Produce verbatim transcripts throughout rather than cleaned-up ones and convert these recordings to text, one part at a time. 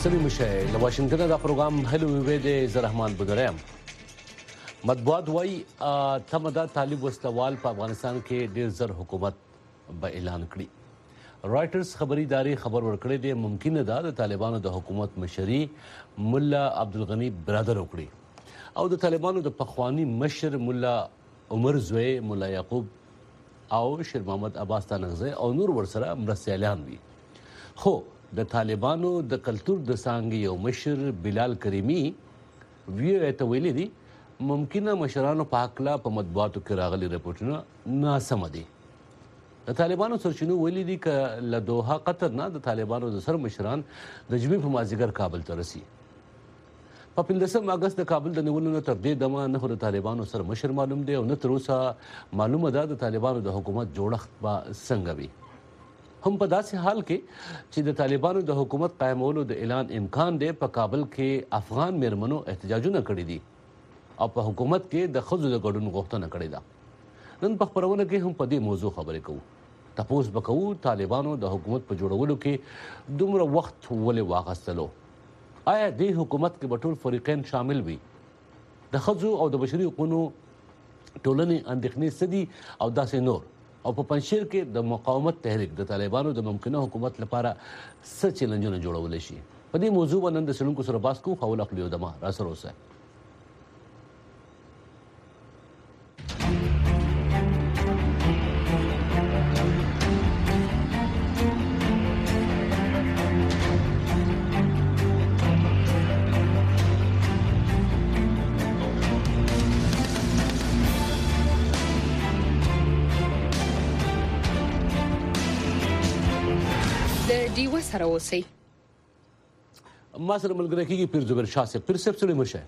ستړي مشه له واشنګټنه دا پروګرام هلو وی دی زه رحمان بدریم. مطبوعات وایي تمه ده طالب وسلوال په افغانستان کې ډېر زر حکومت به اعلان کړي. رایټرز خبري ادارې خبر ورکړی دی ممکنه ده د طالبانو د حکومت مشري ملا عبدالغني برادر وکړي او د طالبانو د پخواني مشر ملا عمر زوی ملا یعقوب او شیر محمد عباس تانغزی او نور ورسره مرستیالان وي. خو د طالبانو د کلتور د څانګې یو مشر بلال کریمي ویو ته ویلي دي ممکنه مشرانو په هکله په مطبوعاتو کې راغلي رپورټونه ناسمه دي. د طالبانو سرچینو ویلي دي که له دوحه قطر نه د طالبانو د سر مشران د جمعې په مازدیګر کابل ته رسي. په پنځلسم اګست د کابل د نیولو نه تر دې دمه نه خو د طالبانو سر مشر معلوم دی او نه تر اوسه معلومه ده د طالبانو د حکومت جوړښت به څنګه وي. هم په داسې حال کې چې د طالبانو د حکومت قایمولو د اعلان امکان دی په کابل کې افغان میرمنو احتجاجونه کړي دي او په حکومت کې د ښځو د ګډون غوښتنه کړې ده. نن په خپرونه کې هم په دې موضوع خبرې کوو. تپوس به کوو طالبانو د حکومت په جوړولو کې دومره وخت ولې واخیستلو. آیا دې حکومت کې به ټول فریقین شامل وي؟ د ښځو او د بشري حقوقو ټولنې اندېښنې څه دي او داسې نور. او په پنجشیر کې د مقاومت تحریک د طالبانو د ممکنه حکومت لپاره څه چیلنجونه جوړولی شي؟ په دې موضوع به نن د څېړونکو سره بحث کوو. خول اخلي دمه راسره اوسئ. سره اوسئ. ما سره ملګری کېږي پیر زبیر شاه صاحب. پیر صاحب څه مشه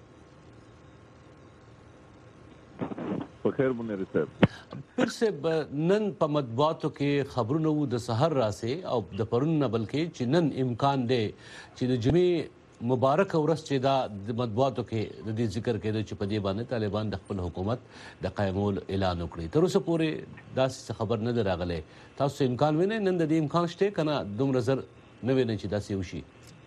بخیر منیر صاحب. پیر صاحب نن په مطبوعاتو کې خبرونه وو د سحر راسې او د پرون نه بلکې چې نن امکان دی چې د جمعې مبارک ورځ چې دا د مطبوعاتو کې د دې ذکر کېده چې په دې باندې طالبان د خپل حکومت د قایمول اعلان وکړي. تر اوسه پورې داسې خبر نه دی راغلی. تاسو امکان وینئ نن د دې امکان شته که نه دومره زر نه وینئ چې داسې وشي؟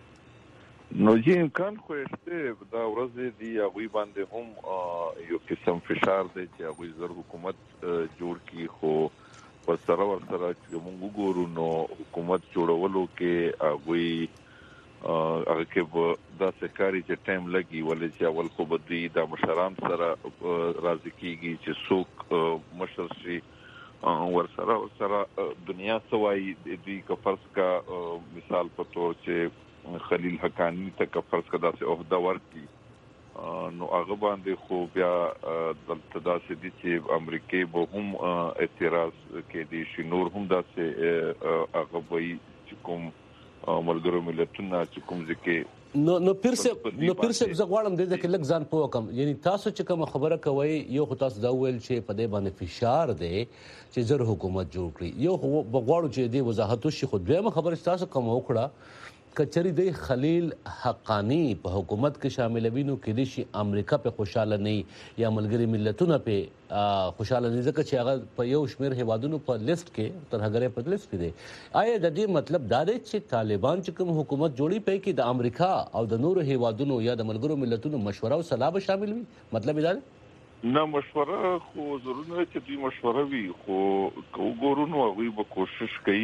نو جی امکان خو شته. دا ورځې دي هغوی باندې هم یو قسم فشار دی چې هغوی زر حکومت جوړ کړي، خو ورسره ورسره چې موږ وګورو نو حکومت جوړولو کې هغوی هغه کې به داسې کاري چې ټایم لګي، ولې چې اول خو به دوی د مشران سره راضي کېږي چې څوک مشر شي، ورسره ورسره دنیا څه وایي. دوی که فرض کا مثال په طور چې خلیل حقانی ته که فرض کا داسې عہده ورکړي نو هغه باندې خو بیا دلته داسې دي چې امریکې به هم اعتراض کېدی شي، نور هم داسې هغه وایي چې کوم ملګرو ملتونه چې کوم ځکه نو نو پیر صاحب نو پیر صاحب زه غواړم دې ځکه لږ ځان پوه کړم. یعنی تاسو چې کومه خبره کوئ یو خو تاسو دا وویل چې په دې باندې فشار دی چې زر حکومت جوړ کړي، یو خو به غواړو چې دې وضاحت وشي. خو دویمه خبره چې تاسو کومه وکړه کچری دی خلیل حقانی په حکومت کې شاملوي نو کېدای شي امریکا په خوشاله نه یا ملګري ملتونه په خوشاله نه، ځکه چې هغه په یو شمېر هیوادونو په لیست کې تر هغه په لیست کې دی. آیا د دې مطلب دا دی چې طالبان چې کوم حکومت جوړي پي کې د امریکا او د نورو هیوادونو یا د ملګرو ملتونو مشوره او صلاح به شامل وي؟ مطلب دا دی نه مشوره خو ضرور نه چې دوی مشوره وي، خو وګورو نو هغوی به کوشش کوي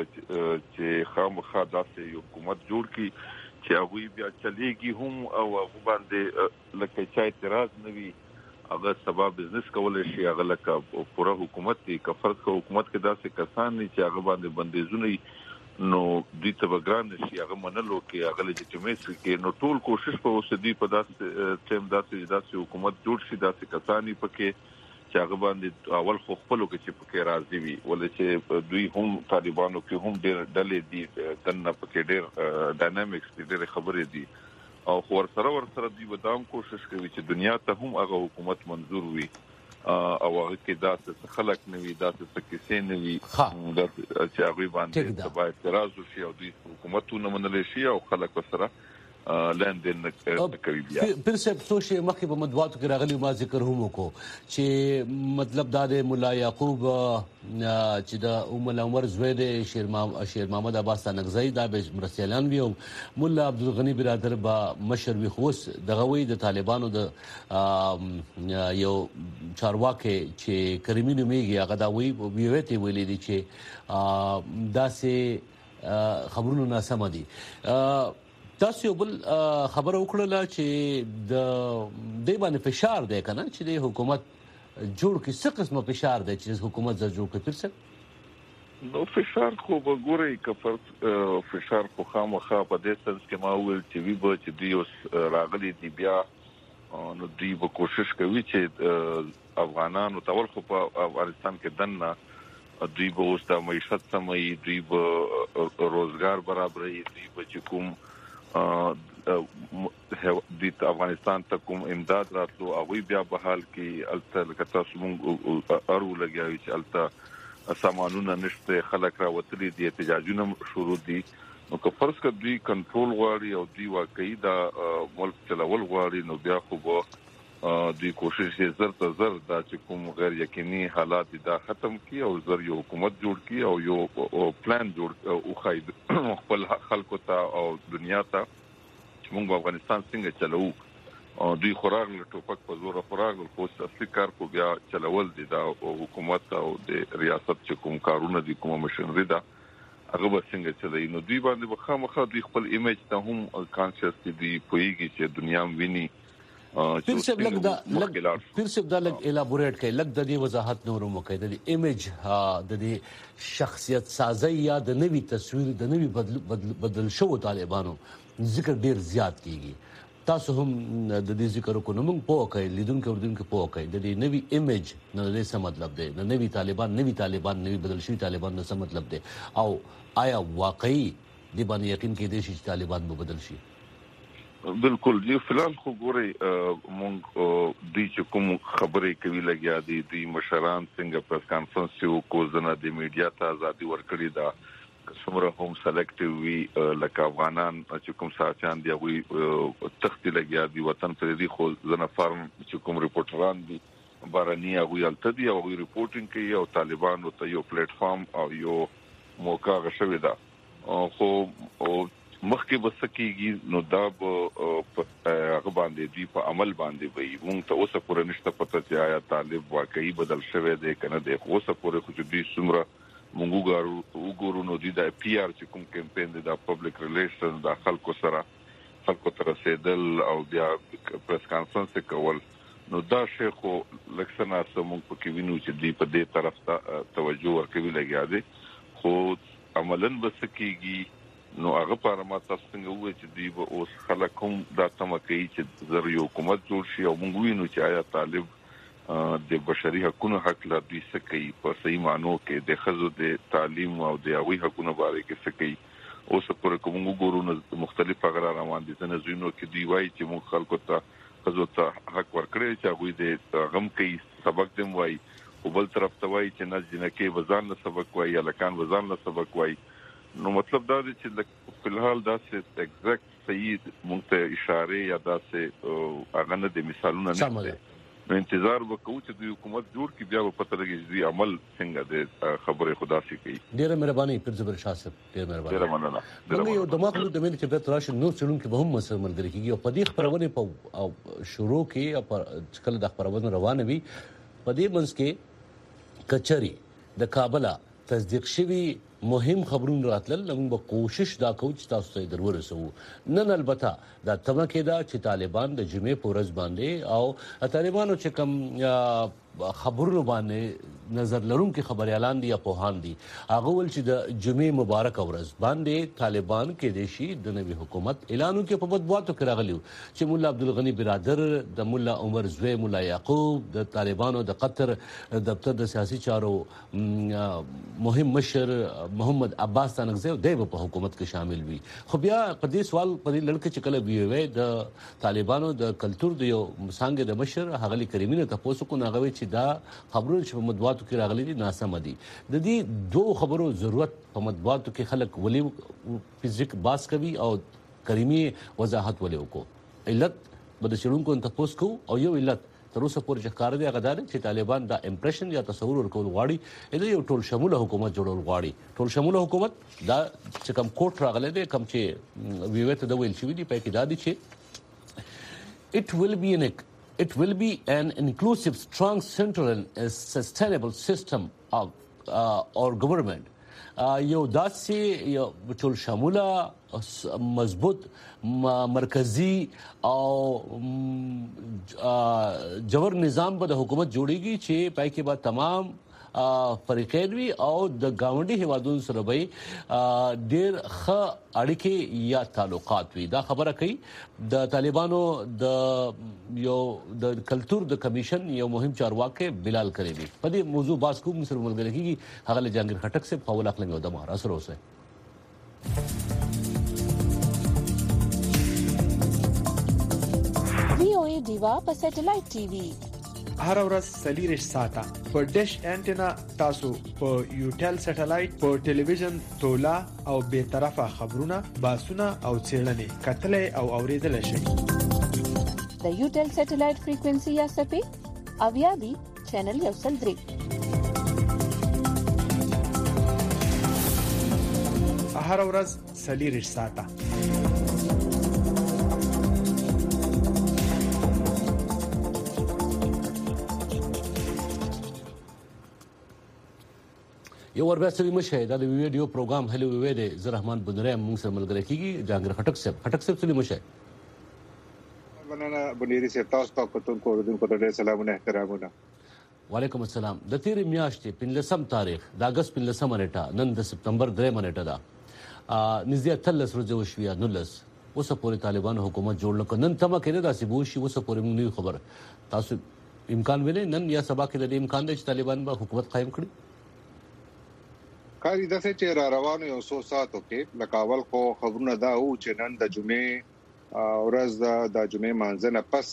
چې خامخا داسې یو حکومت جوړ کړي چې هغوی بیا چلیږي هم او هغه باندې لکه چا اعتراض نه وي، هغه سبا بزنس کولی شي. هغه لکه پوره حکومت دی، که فرض که حکومت کې داسې کسان دي چې هغه باندې بندیزونه وي نو دوی ته به ګران نه شي هغه منلو کې، هغه لجټیمیسي کې. نو ټول کوشش به اوسه دوی په داسې ټایم داسې داسې حکومت جوړ شي، داسې کسان یې پکې چې هغه باندې اول خو خپلو کې چې پکې راضي وي، ولې چې دوی هم طالبانو کې هم ډېر ډلې دي دننه پکې ډېر ډاینامیکس دي، ډېرې خبرې دي، او خو ورسره ورسره دوی به دا هم کوشش کوي چې دنیا ته هم هغه حکومت منظور وي او هغه کې داسې خلک نه وي، داسې څه کیسې نه وي چې هغوی باندې سبا اعتراض وشي او دوی حکومت ونه منلی شي او خلک ورسره لین دین کوي بیا پیر صاحب څو شی مخکې په مطبوعاتو کې راغلی ما ذکر هم وکړو چې مطلب دا د مولا یعقوب چې د مولا عمر زوی د شیر شیر محمد عباس تانکزی دا به مرستیالان وي او مولا عبدالغنی برادر به مشر وي خو اوس دغه وی د طالبانو د یو چارواکي چې کریمي نومیږي هغه دا وی ویوته ویلي دي چې داسې خبرونه ناسمه دي. تاسو بل خبره وکړه چې د دې باندې فشار دی کنه چې د حکومت جوړ کې څه قسمه فشار دی چې حکومت زر جوړ کړي څه نو فشار خو وګورئ کفر فشار خو خامخا په دې سنس کې ما ویل چې وی به چې دی اوس راغلي دی بیا نو دی به کوشش کوي چې افغانانو تور خو په افغانستان کې دنه دوی به اوس د معیشت سمي دوی به روزګار برابرې دوی به چې کوم د افغانستان ته کوم امداد راتلو او بیا په حال کې الته لکه سمون ارو لګیاوي چې الته سامانونه نشته خلک را وتلي دي احتجاجونه شروع دي نو که فرض کړه دوی کنټرول غواړي او دوی واقعي دا ملک چلول غواړي نو بیا خو به دوی کوشش یې زر ته زر دا چې کوم غیر یقیني حالات دا ختم کی او زر یو حکومت جوړ کی او یو پلان جوړ او خاید خپل خلکو ته او دنیا ته چې موږ افغانستان څنګه چلو دوی خوراک له ټوپک په زور خوراک خو اصلي کار کو بیا چلول دي دا حکومت او د ریاست چې کوم کارونه دي کوم مشنری دا هغه به څنګه چلای نو دوی باندې بخامخه دوی خپل ایمیج ته هم کانشس دي پويږي چې دنیا ویني پیر صاحب لګ دا لګ پیر صاحب دا لګ الابوریټ کوي لګ د دې وضاحت نورو مکه د ایمیج د دې شخصیت سازي یا د نوي تصویر د نوي بدل بدل شو طالبانو ذکر ډیر زیات کیږي تاسو هم د دې ذکر کو نو موږ پوه کوي لیدونکو اوردونکو پوه کوي د دې نوي ایمیج نو د څه مطلب دی د نوي طالبان نوي طالبان نوي بدل شوی طالبان نو څه مطلب دی او آیا واقعي د باندې یقین کې دي چې طالبان به بدل شي بالکل یو فلان خو ګوري مونږ د چې کوم خبرې کوي لګیا دي د مشران څنګه پریس کانفرنس یو کو زنه د میډیا ته ازادي ورکړي دا څومره هم سلیکټیو وی لکه افغانان چې کوم ساچان دی وي تخت لګیا دي وطن پر دي خو زنه فارم چې کوم ریپورټران دي بارني هغه التدي او ریپورټینګ کوي او طالبانو ته یو پلیټ فارم او یو موقع غشوي دا خو مخکې بسکیږي نو دا هغه باندې دی په عمل باندې وي مونږ ته اوسه پورې نشته پته چې آیا طالب واقعي بدل شوی دی کنه دی اوسه پورې خو دې څومره مونږ وګورو وګورو نو دی د پی آر چې کوم کمپاین دی د پبلک ریلیشن د خلکو سره خلکو تر رسیدل او بیا پریس کانفرنس کول نو دا شی خو لکسنا سمون په کې وینو چې دی په دې طرف ته توجه ورکوي لګیا دی خو عملاً بسکیږي نو هغه پر ما تاسو څنګه وایي چې دی به اوس خلک هم دا تمه کوي چې زر یو حکومت جوړ شي او موږ وینو چې آیا طالب د بشري حقوقو حق لا دوی څه کوي په صحیح معنی کې د خزو د تعلیم او د هغوی حقوقو باره کې څه کوي اوس پر کوم وګورو نو مختلف غره روان دي څنګه زینو کې دی وایي چې موږ خلکو ته خزو ته حق ورکړي چې هغوی د غم کوي سبق دم وایي او بل طرف ته وایي چې نه جنکه وزن له سبق وایي الکان وزن له سبق وایي نو مطلب دا دی چې په الحال دا څه ایگزیکټ صحیح مونږ ته اشاره یا دا څه هغه نه د مثالونه نه نو انتظار وکړو چې د حکومت جوړ کی بیا په پته لګي چې عمل څنګه د خبره خدا سي کوي ډیره مهرباني پر زبر شاه صاحب ډیره مهرباني ډیره مننه موږ یو دماغ له دمن چې به تراش نو څلون کې به هم مسر ملګری کیږي او په دې خبرونه په شروع کې او کله د خبرونه روانه وي په دې منځ کې کچري د کابل تصدیق شوی مهم خبرونه راتلل موږ به کوشش دا کوو چې تاسو ته درورسو نن البته دا تمه کې دا چې طالبان د جمعې په ورځ باندې او طالبانو چې کوم خبرونه باندې نظر لرونکي خبريالان دي یا پوهان دي هغه ول چې د جمعې مبارک ورځ باندې طالبان کې د شي د نوي حکومت اعلانو کې په مطبوعاتو کې راغلیو چې مولا عبدالغنی برادر د مولا عمر زوی مولا یعقوب د طالبانو د قطر دفتر د سیاسي چارو مهم مشر محمد عباس تانکزی د په حکومت کې شامل وي خو بیا په دې سوال په دې لړ کې چې کله وی وی د طالبانو د کلچر د یو څنګه د مشر هغلی کریمینه تاسو کو ناغوي چې دا خبرونه چې په مطبوعاتو کې راغلي دي ناسم دي د دې دوه خبرو ضرورت په مطبوعاتو کې خلک ولي فزیک باس کوي او کریمي وضاحت ولې وکړو علت به د شړونکو تاسو کو او یو علت تر اوسه پورې چې کار دی غدار چې طالبان دا امپریشن یا تصور ورکول غواړي دا یو ټول شموله حکومت جوړول غواړي ټول شموله حکومت دا چې کوم کوټ راغلی دی کوم چې ویوت د ویل شوی دی په کې دا دی چې it will be an it will be an inclusive strong central and sustainable system of uh, our government یو داسې یو ټول شموله مضبوط مرکزی او جوړ نظام به د حکومت جوړیږي چې پای کې به تمام فریقین وي او د گاونډي هیوادونو سره به ډېر ښه اړیکې یا تعلقات وي دا خبره کوي د طالبانو د یو د کلچر د کمیشن یو مهم چارواکي بلال کریمی په دې موضوع باس کوم سره ملګری کیږي هغه له جهانگیر خټک سے په ولاخ لنګو د مهارا سره اوسه وی او ای دیوا په سټلایټ ټي وي هر ورځ سلیریش ساته په ډیش انټینا تاسو په یوټل سټلایټ په ټلویزیون تولا او به طرفه خبرونه باسونه او چیرلنې کتلې او اوریدل شي د یوټل سټلایټ فریکوئنسي یا سپی اویا دی چینل یو سل درې هر ورځ سلیریش ساته یو ور بیا سړي مشه دا د ویډیو پروګرام هلو وی دی زه رحمان بنریم موږ سره ملګری کیږي جهانگیر خټک صاحب خټک صاحب سړي مشه وننه بنيري سي تاسو ته کوم کو دن کو ډېر سلامونه احترامونه وعلیکم السلام د تیر میاشتې پنځم تاریخ د اگست پنځم نیټه نن د سپتمبر درې نیټه دا نږدې تلس ورځې وشوي نولس اوس پورې طالبان حکومت جوړ لکه نن تمه کړي داسې بوشي اوس پورې موږ نه خبر تاسو امکان ویلې نن یا سبا کې د امکان دی چې طالبان به حکومت قائم کړي کاری داسې چې را روانو یو څو ساعتو کې لکاول خو خبرونه دا او چې نن د جمعې ورځ د جمعې مانځنه پس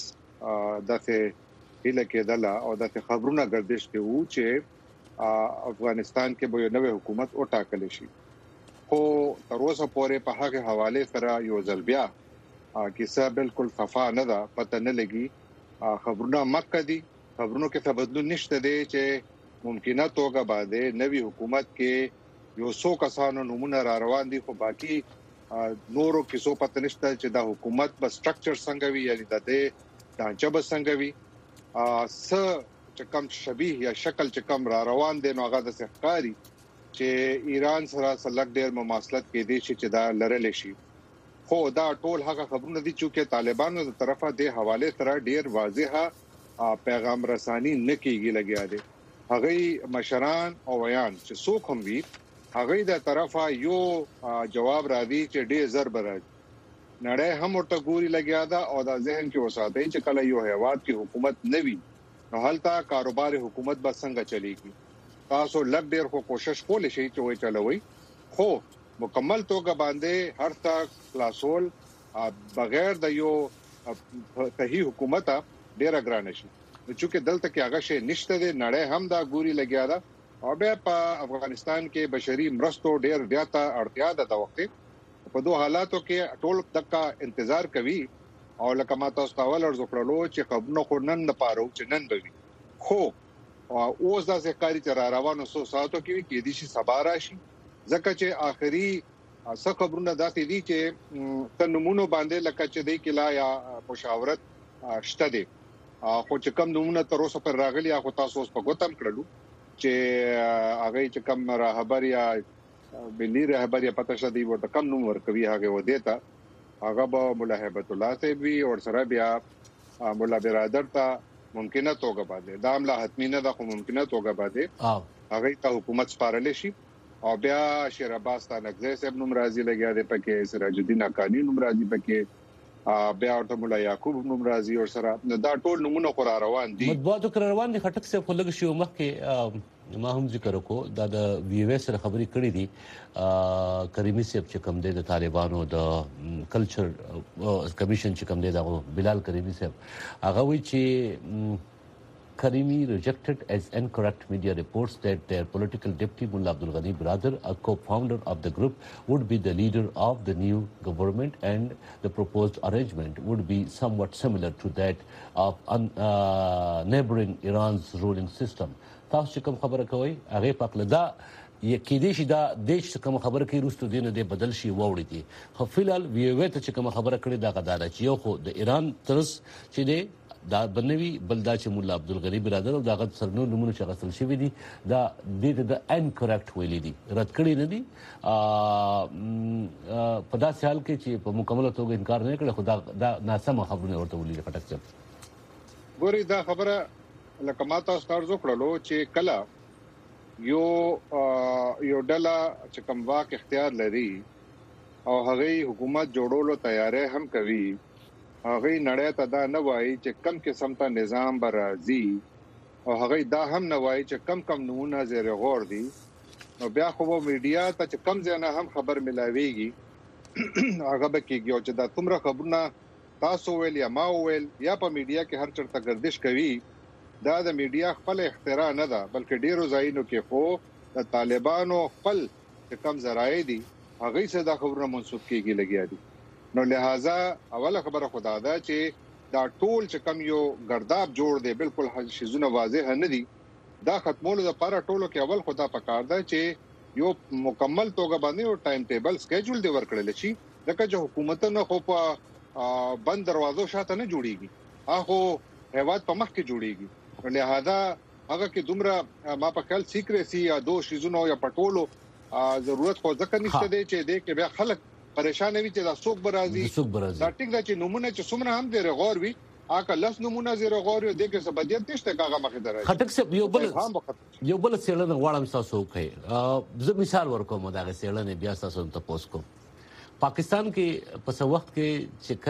داسې هله کېدله او داسې خبرونه گردش کې وو چې افغانستان کې به یو نوې حکومت او ټاکل شي خو تر اوسه پورې په هغه حواله سره یو ځل بیا کیسه بالکل صفا نه ده پته نه لګي خبرونه مکه دي خبرونو کې څه بدلون نشته دی چې ممکنه توګه باندې نوې حکومت کې یو څو کسانو نمونه را روان دي خو باقي نورو کیسو پته نشته چې دا حکومت په سټرکچر څنګه وي یعنی د دې ډانچه به څنګه وي س چې کوم شبيه یا شکل چې کوم را روان دي نو هغه د ښکاری چې ایران سره سلګ ډېر مماثلت کې دي چې دا لرل شي خو دا ټول هغه خبرونه دي چې طالبانو د طرفه د حواله سره ډېر واضحه پیغام رسانی نه کیږي لګیا دي هغه مشران او ویان چې څوک هم وي هغه د طرفه یو جواب را دي چې ډېر ضرب راځي نړۍ هم ورته ګوري لګیا دا او د ذهن کې وساتي چې کله یو هیواد کې حکومت نوي نو هلته کاروبار حکومت به څنګه چلیږي تاسو لږ ډېر خو کوشش کول شي چې وای چلوي خو مکمل توګه باندې هر تا خلاصول بغیر د یو صحیح حکومت ډېر ګران شي چې دلته کې هغه شی نشته دی نړۍ هم دا ګوري لګیا دا او بیا په افغانستان کې بشري مرستو ډېر زیاته اړتیا ده د وخت په دوه حالاتو کې ټول دغه انتظار کوي او لکه ما تاسو ته ول ارزو کړلو چې خبرونه خو نن نه پاره چې نن به خو اوس دا ځکاري چې را روانو سو ساتو کې کې دي شي سبا راشي ځکه چې آخري څه خبرونه داسې دي چې تنمونو باندې لکه چې دی کلا یا مشاورت شته دي خو چې کوم نمونه تر اوسه پر راغلي هغه تاسو اوس په ګوتم کړلو چې هغه چې کوم راهبر یا بلی راهبر یا پته شدي ورته کم نوم ورکوي هغه و دیتا هغه به مولا هیبت الله ته وی او سره بیا مولا برادر ته ممکنه توګه باندې دا عمله حتمی نه ده خو ممکنه توګه باندې هغه ته حکومت سپارل شي او بیا شیر عباس ته نګزه صاحب نوم راځي لګیا دی پکې سراج الدین اکانی نوم راځي پکې بیا ورته مولا یعقوب نوم راځي او سره دا ټول نمونه خو روان دي مطبوعاتو کر روان دي خټک صاحب خو لګ شي مخکې ما هم ذکر وکړو دا د وی او اس سره خبرې کړې دي کریمي صاحب چې کوم دی د طالبانو د کلچر کمیشن چې کوم دی دا بلال کریمي صاحب هغه وی چې Karimi rejected as incorrect media reports that their political deputy Mullah Abdul Ghani brother, a co-founder of the group, would be the leader of the new government, and the proposed arrangement would be somewhat similar to that of uh, neighboring Iran's ruling system. تاسو چې کوم خبره کوي هغه په اړه دا یقیني شي دا دیش کوم خبره کوي روستو دینه دی بدل شي ووري دي خو فلال ویوي ته چې کوم خبره کړي دا غدار چې یو خو د ایران طرز چې دی دا بنوي بلدا چې مولا عبدالغنی برادر او دا غد سرنو نمونه چې غسل شوی دي دا د د انکریکټ ویلي دي رد کړي نه دي په داسې حال کې چې په مکمل توګه انکار نه کړي خدا دا ناسمه خبرونه ورته ولې پټک څه ګوري دا خبره لکه ما تاسو کار زو کړلو چې کلا یو یو ډله چې کوم واک اختیار لري او هغه حکومت جوړولو تیارې هم کوي هغه نړۍ ته دا نه وایي چې کم قسم ته نظام برازي او هغه دا هم نه وایي چې کم کم نمونه زیر غور دي نو بیا خو میډیا ته چې کم ځنه هم خبر ملاويږي هغه به کېږي او چې دا تمره خبرونه تاسو ویل یا ما ویل یا په میډیا کې هر چرته گردش کوي دا د میډیا خپل اختراع نه ده بلکې ډیرو ځایونو کې خو د طالبانو خپل کم ذرایع دي هغه څه د خبرونو منسوب کیږي لګیا دي نو لہذا اوله خبره خدا ده چې دا ټول چې کم یو ګرداب جوړ دی بالکل شیزونه واضح نه دي دا ختمولو لپاره ټولو کې اول خدا پکار ده چې یو مکمل توګه باندې یو ټایم ټیبل سکیجول دی ورکړل شي لکه چې حکومت نه خو په بند دروازو شاته نه جوړیږي هغه هیواد په مخ کې جوړیږي لہذا هغه کې دومره ما په خیال سیکریسی یا دو شیزونو یا پټولو ضرورت خو ځکه نشته دی چې دې کې بیا خلک پریشان وي چې دا څوک برازي دا ټیک دا چې نمونه چې څومره هم دې غور وي اګه لس نمونه زیرو غور یو دې کې څه بدیت نشته کاغه مخې درای خټک څه یو بل یو بل څېړنه غواړم تاسو کوي زه مثال ورکوم دا څېړنه بیا تاسو ته پوس کوم پاکستان کې په څو وخت کې چې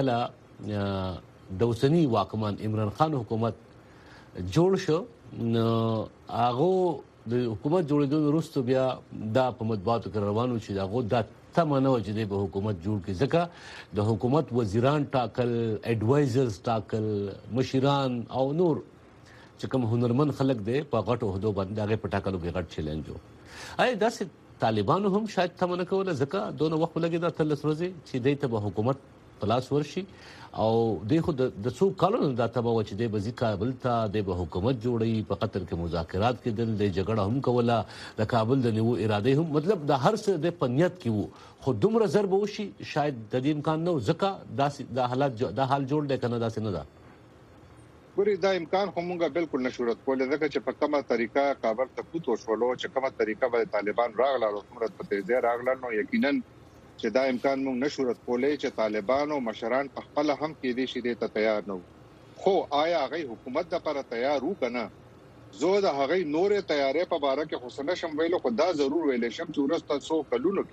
کله د اوسنی واکمن عمران خان حکومت جوړ شو نو هغه د حکومت جوړېدو وروسته بیا دا په مطبوعاتو کې روانو چې هغه د تمنه وجدي به حکومت جوړ کړي ځکه د حکومت وزیران ټاکل اډوایزرز ټاکل مشران او نور چې کوم هنرمن خلک دي په غټو عہدو باندې هغه پټاکلو کې غټ چیلنج وو اي داسې طالبانو هم شاید تمنه کوله ځکه دونه وخت لګي دا تل ورځي چې دوی ته به حکومت پلاس ورشي او دغه د څو کالونو د تبا و چې د بزی کابل ته د حکومت جوړي په قطر کې مذاکرات کې دل د جګړه هم کوله د کابل د نیو اراده هم مطلب د هر څه د پنیت کې وو خو دومره ضرب وشي شاید د دې امکان نه ځکه د د حالات د حال جوړ دی کنه داسې نه ده ګوري دا امکان خو مونږه بالکل نشورت کولای ځکه چې په کومه طریقه کابل ته پوت وشولو چې کومه طریقه باندې طالبان راغله او څومره په تیزه راغله نو یقینا چې دا امکان موږ نشورت کولای چې طالبان او مشران په خپل هم کې دي چې ته تیار نه خو آیا هغه حکومت د لپاره تیار وو کنه زه د هغه نورې تیارې په اړه کې حسنه شم ویلو خو دا ضرور ویلې شم چې ورسته څو کلونو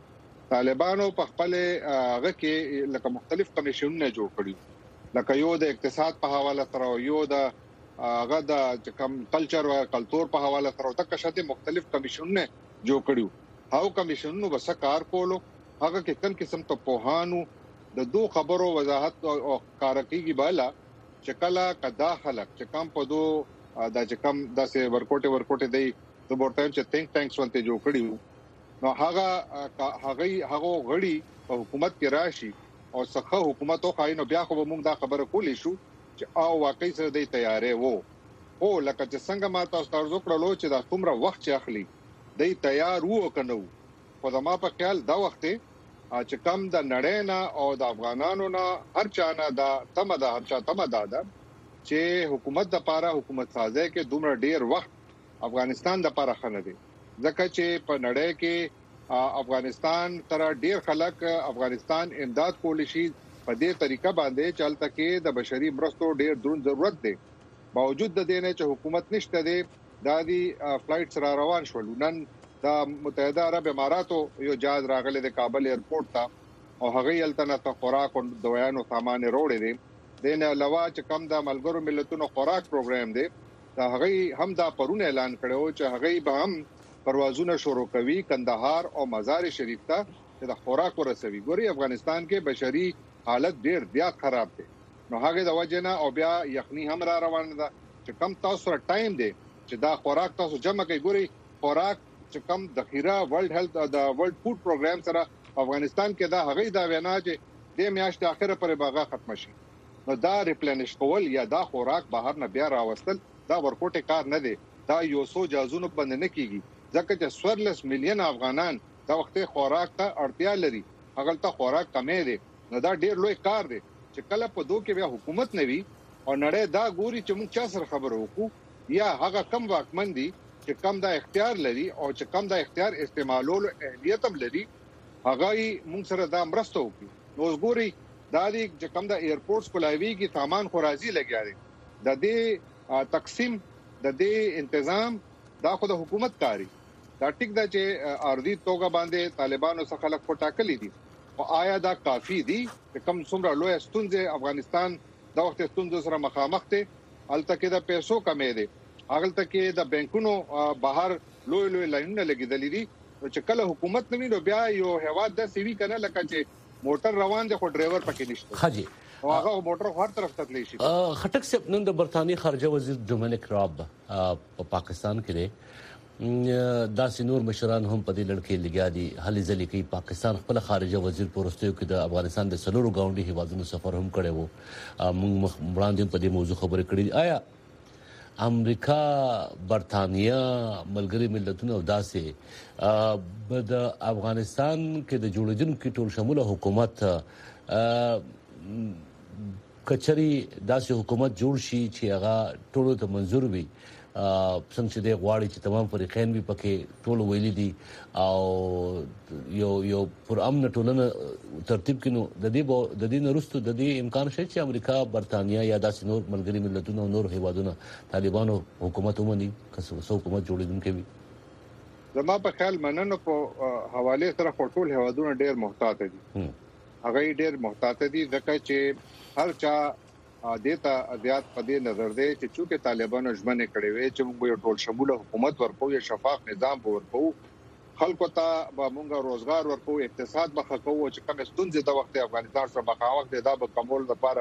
کې طالبانو په خپل هغه کې لکه مختلف کمیشنونه جوړ کړي لکه یو د اقتصاد په حواله سره یو د هغه د کم کلچر او کلچر په حواله سره د کشته مختلف کمیشنونه جوړ کړي هاو کمیشنونو بس کار کولو هغه کې کم قسم ته پوهانو د دو خبرو وضاحت او کارکېږي بالا چې کله کدا خلک چې کم په دو د چې کم داسې ورکوټه ورکوټه دی د ورته چې ثینک ټانکس ونته جوړ کړیو نو هغه هغه هغه غړي په حکومت کې راشي او څخه حکومت او خاين بیا خو موږ دا خبره کولې شو چې او واقعي سره دی تیارې وو او لکه چې څنګه ما تاسو ته ورزو کړلو چې دا څومره وخت چې اخلي دی تیار وو کنه خو دا ما په خیال دا وخت چې کم د نړۍ نه او د افغانانو نه هر چا نه دا تمه ده هر چا تمه ده چې حکومت د لپاره حکومت سازه کې دومره ډیر وخت افغانستان د لپاره خنه دي ځکه چې په نړۍ کې افغانستان تر ډیر خلک افغانستان امداد کولی شي په دې طریقه باندې چلته کې د بشري مرستو ډیر درون ضرورت دی باوجود د دې نه چې حکومت نشته دی د دې فلایټس را روان شول نن د متحده عرب اماراتو یو جهاز راغلی د کابل ایرپورټ ته او هغه یلتنه ته خوراک او دوايانو سامان وروړي دي دین علاوه چې کم د ملګرو ملتونو خوراک پروګرام دی دا هغه هم دا پرون اعلان کړو چې هغه به هم پروازونه شروع کوي کندهار او مزار شریف ته چې د خوراک ورسوي ګوري افغانستان کې بشري حالت ډیر زیات خراب دی نو هغه د وجنه او بیا یخني هم را روان ده چې کم تاسو سره ټایم دی چې دا خوراک تاسو جمع کوي ګوري خوراک چې کم ذخیره ورلد هیلث د ورلد فود پروګرام سره افغانستان کې دا هغه دا وینا چې د میاشتې اخره پر باغه ختم شي نو دا ریپلنش کول یا دا خوراک بهر نه بیا راوستل دا ورکوټه کار نه دی دا یو سو جازونو باندې نه کیږي ځکه چې سورلس میلیون افغانان دا وخت خوراک ته اړتیا لري هغه ته خوراک کمې دي نو دا ډیر لوی کار دی چې کله په دوه کې بیا حکومت نه وي او نړۍ دا ګوري چې موږ چا سره خبرو وکړو یا هغه کم واکمن دي چې کم دا اختیار لري او چې کم دا اختیار استعمالولو اهلیت هم لري هغه موږ سره دا مرسته وکړي نو ګوري دا د چې کم د ایرپورټس کولاوي کې سامان خورازي لګیا دي د دې تقسیم د دې تنظیم دا خو د حکومت کاری دا ټیک دا چې ارضی توګه باندې طالبانو څخه خلک پټاکلي دي او آیا دا کافی دي چې کم څومره لوی ستونزې افغانستان دا وخت ستونزې سره مخامخ دي الته کې د پیسو کمې دي هغه ته کې د بانکونو بهر لوی لوی لاینونه لګیدلې دي چې کله حکومت نوي نو بیا یو هواد د سیوی کنه لکه چې موټر روان دي خو ډرایور پکې نشته حاجی او هغه موټر هر طرف ته تللی شي خټک صاحب نن د برتانی خارجه وزیر ډومینیک راب په پاکستان کې دی دا سينور مشران هم په دې لړ کې لګیا دي هلي ځلې کې پاکستان خپل خارجه وزیر پروستیو کې د افغانستان د سلورو گاونډي هیوادونو سفر هم کړی وو موږ وړاندې په دې موضوع خبرې کړې آیا امریکا برتانیا ملګری ملتونه او داسې د افغانستان کې د جوړیدونکو ټول شموله حکومت کچري داسې حکومت جوړ شي چې هغه ټول ته منزور وي څنګه چې د غواړي چې تمام فریقین به پکې ټول ویلي دي او یو یو پر امن ټولنه ترتیب کینو د دې د دې نرستو د دې امکان شته چې امریکا برتانیا یا داسې نور ملګری ملتونه او نور هیوادونه طالبانو حکومت ومني کسو حکومت جوړیدونکو وي زما په خیال مننه په حواله سره ټول هیوادونه ډیر محتاط دي هغه ډیر محتاط دي ځکه چې هر چا دیتا زیات په دې نظر دی چې چې طالبانو ژمنه کړې وي چې موږ یو ټول شموله حکومت ورکو یا شفاف نظام ورکو خلکو ته به موږ روزګار ورکو اقتصاد به خکو چې کوم ستونزې د وخت افغانستان سره مخاوت دي دا به کمول لپاره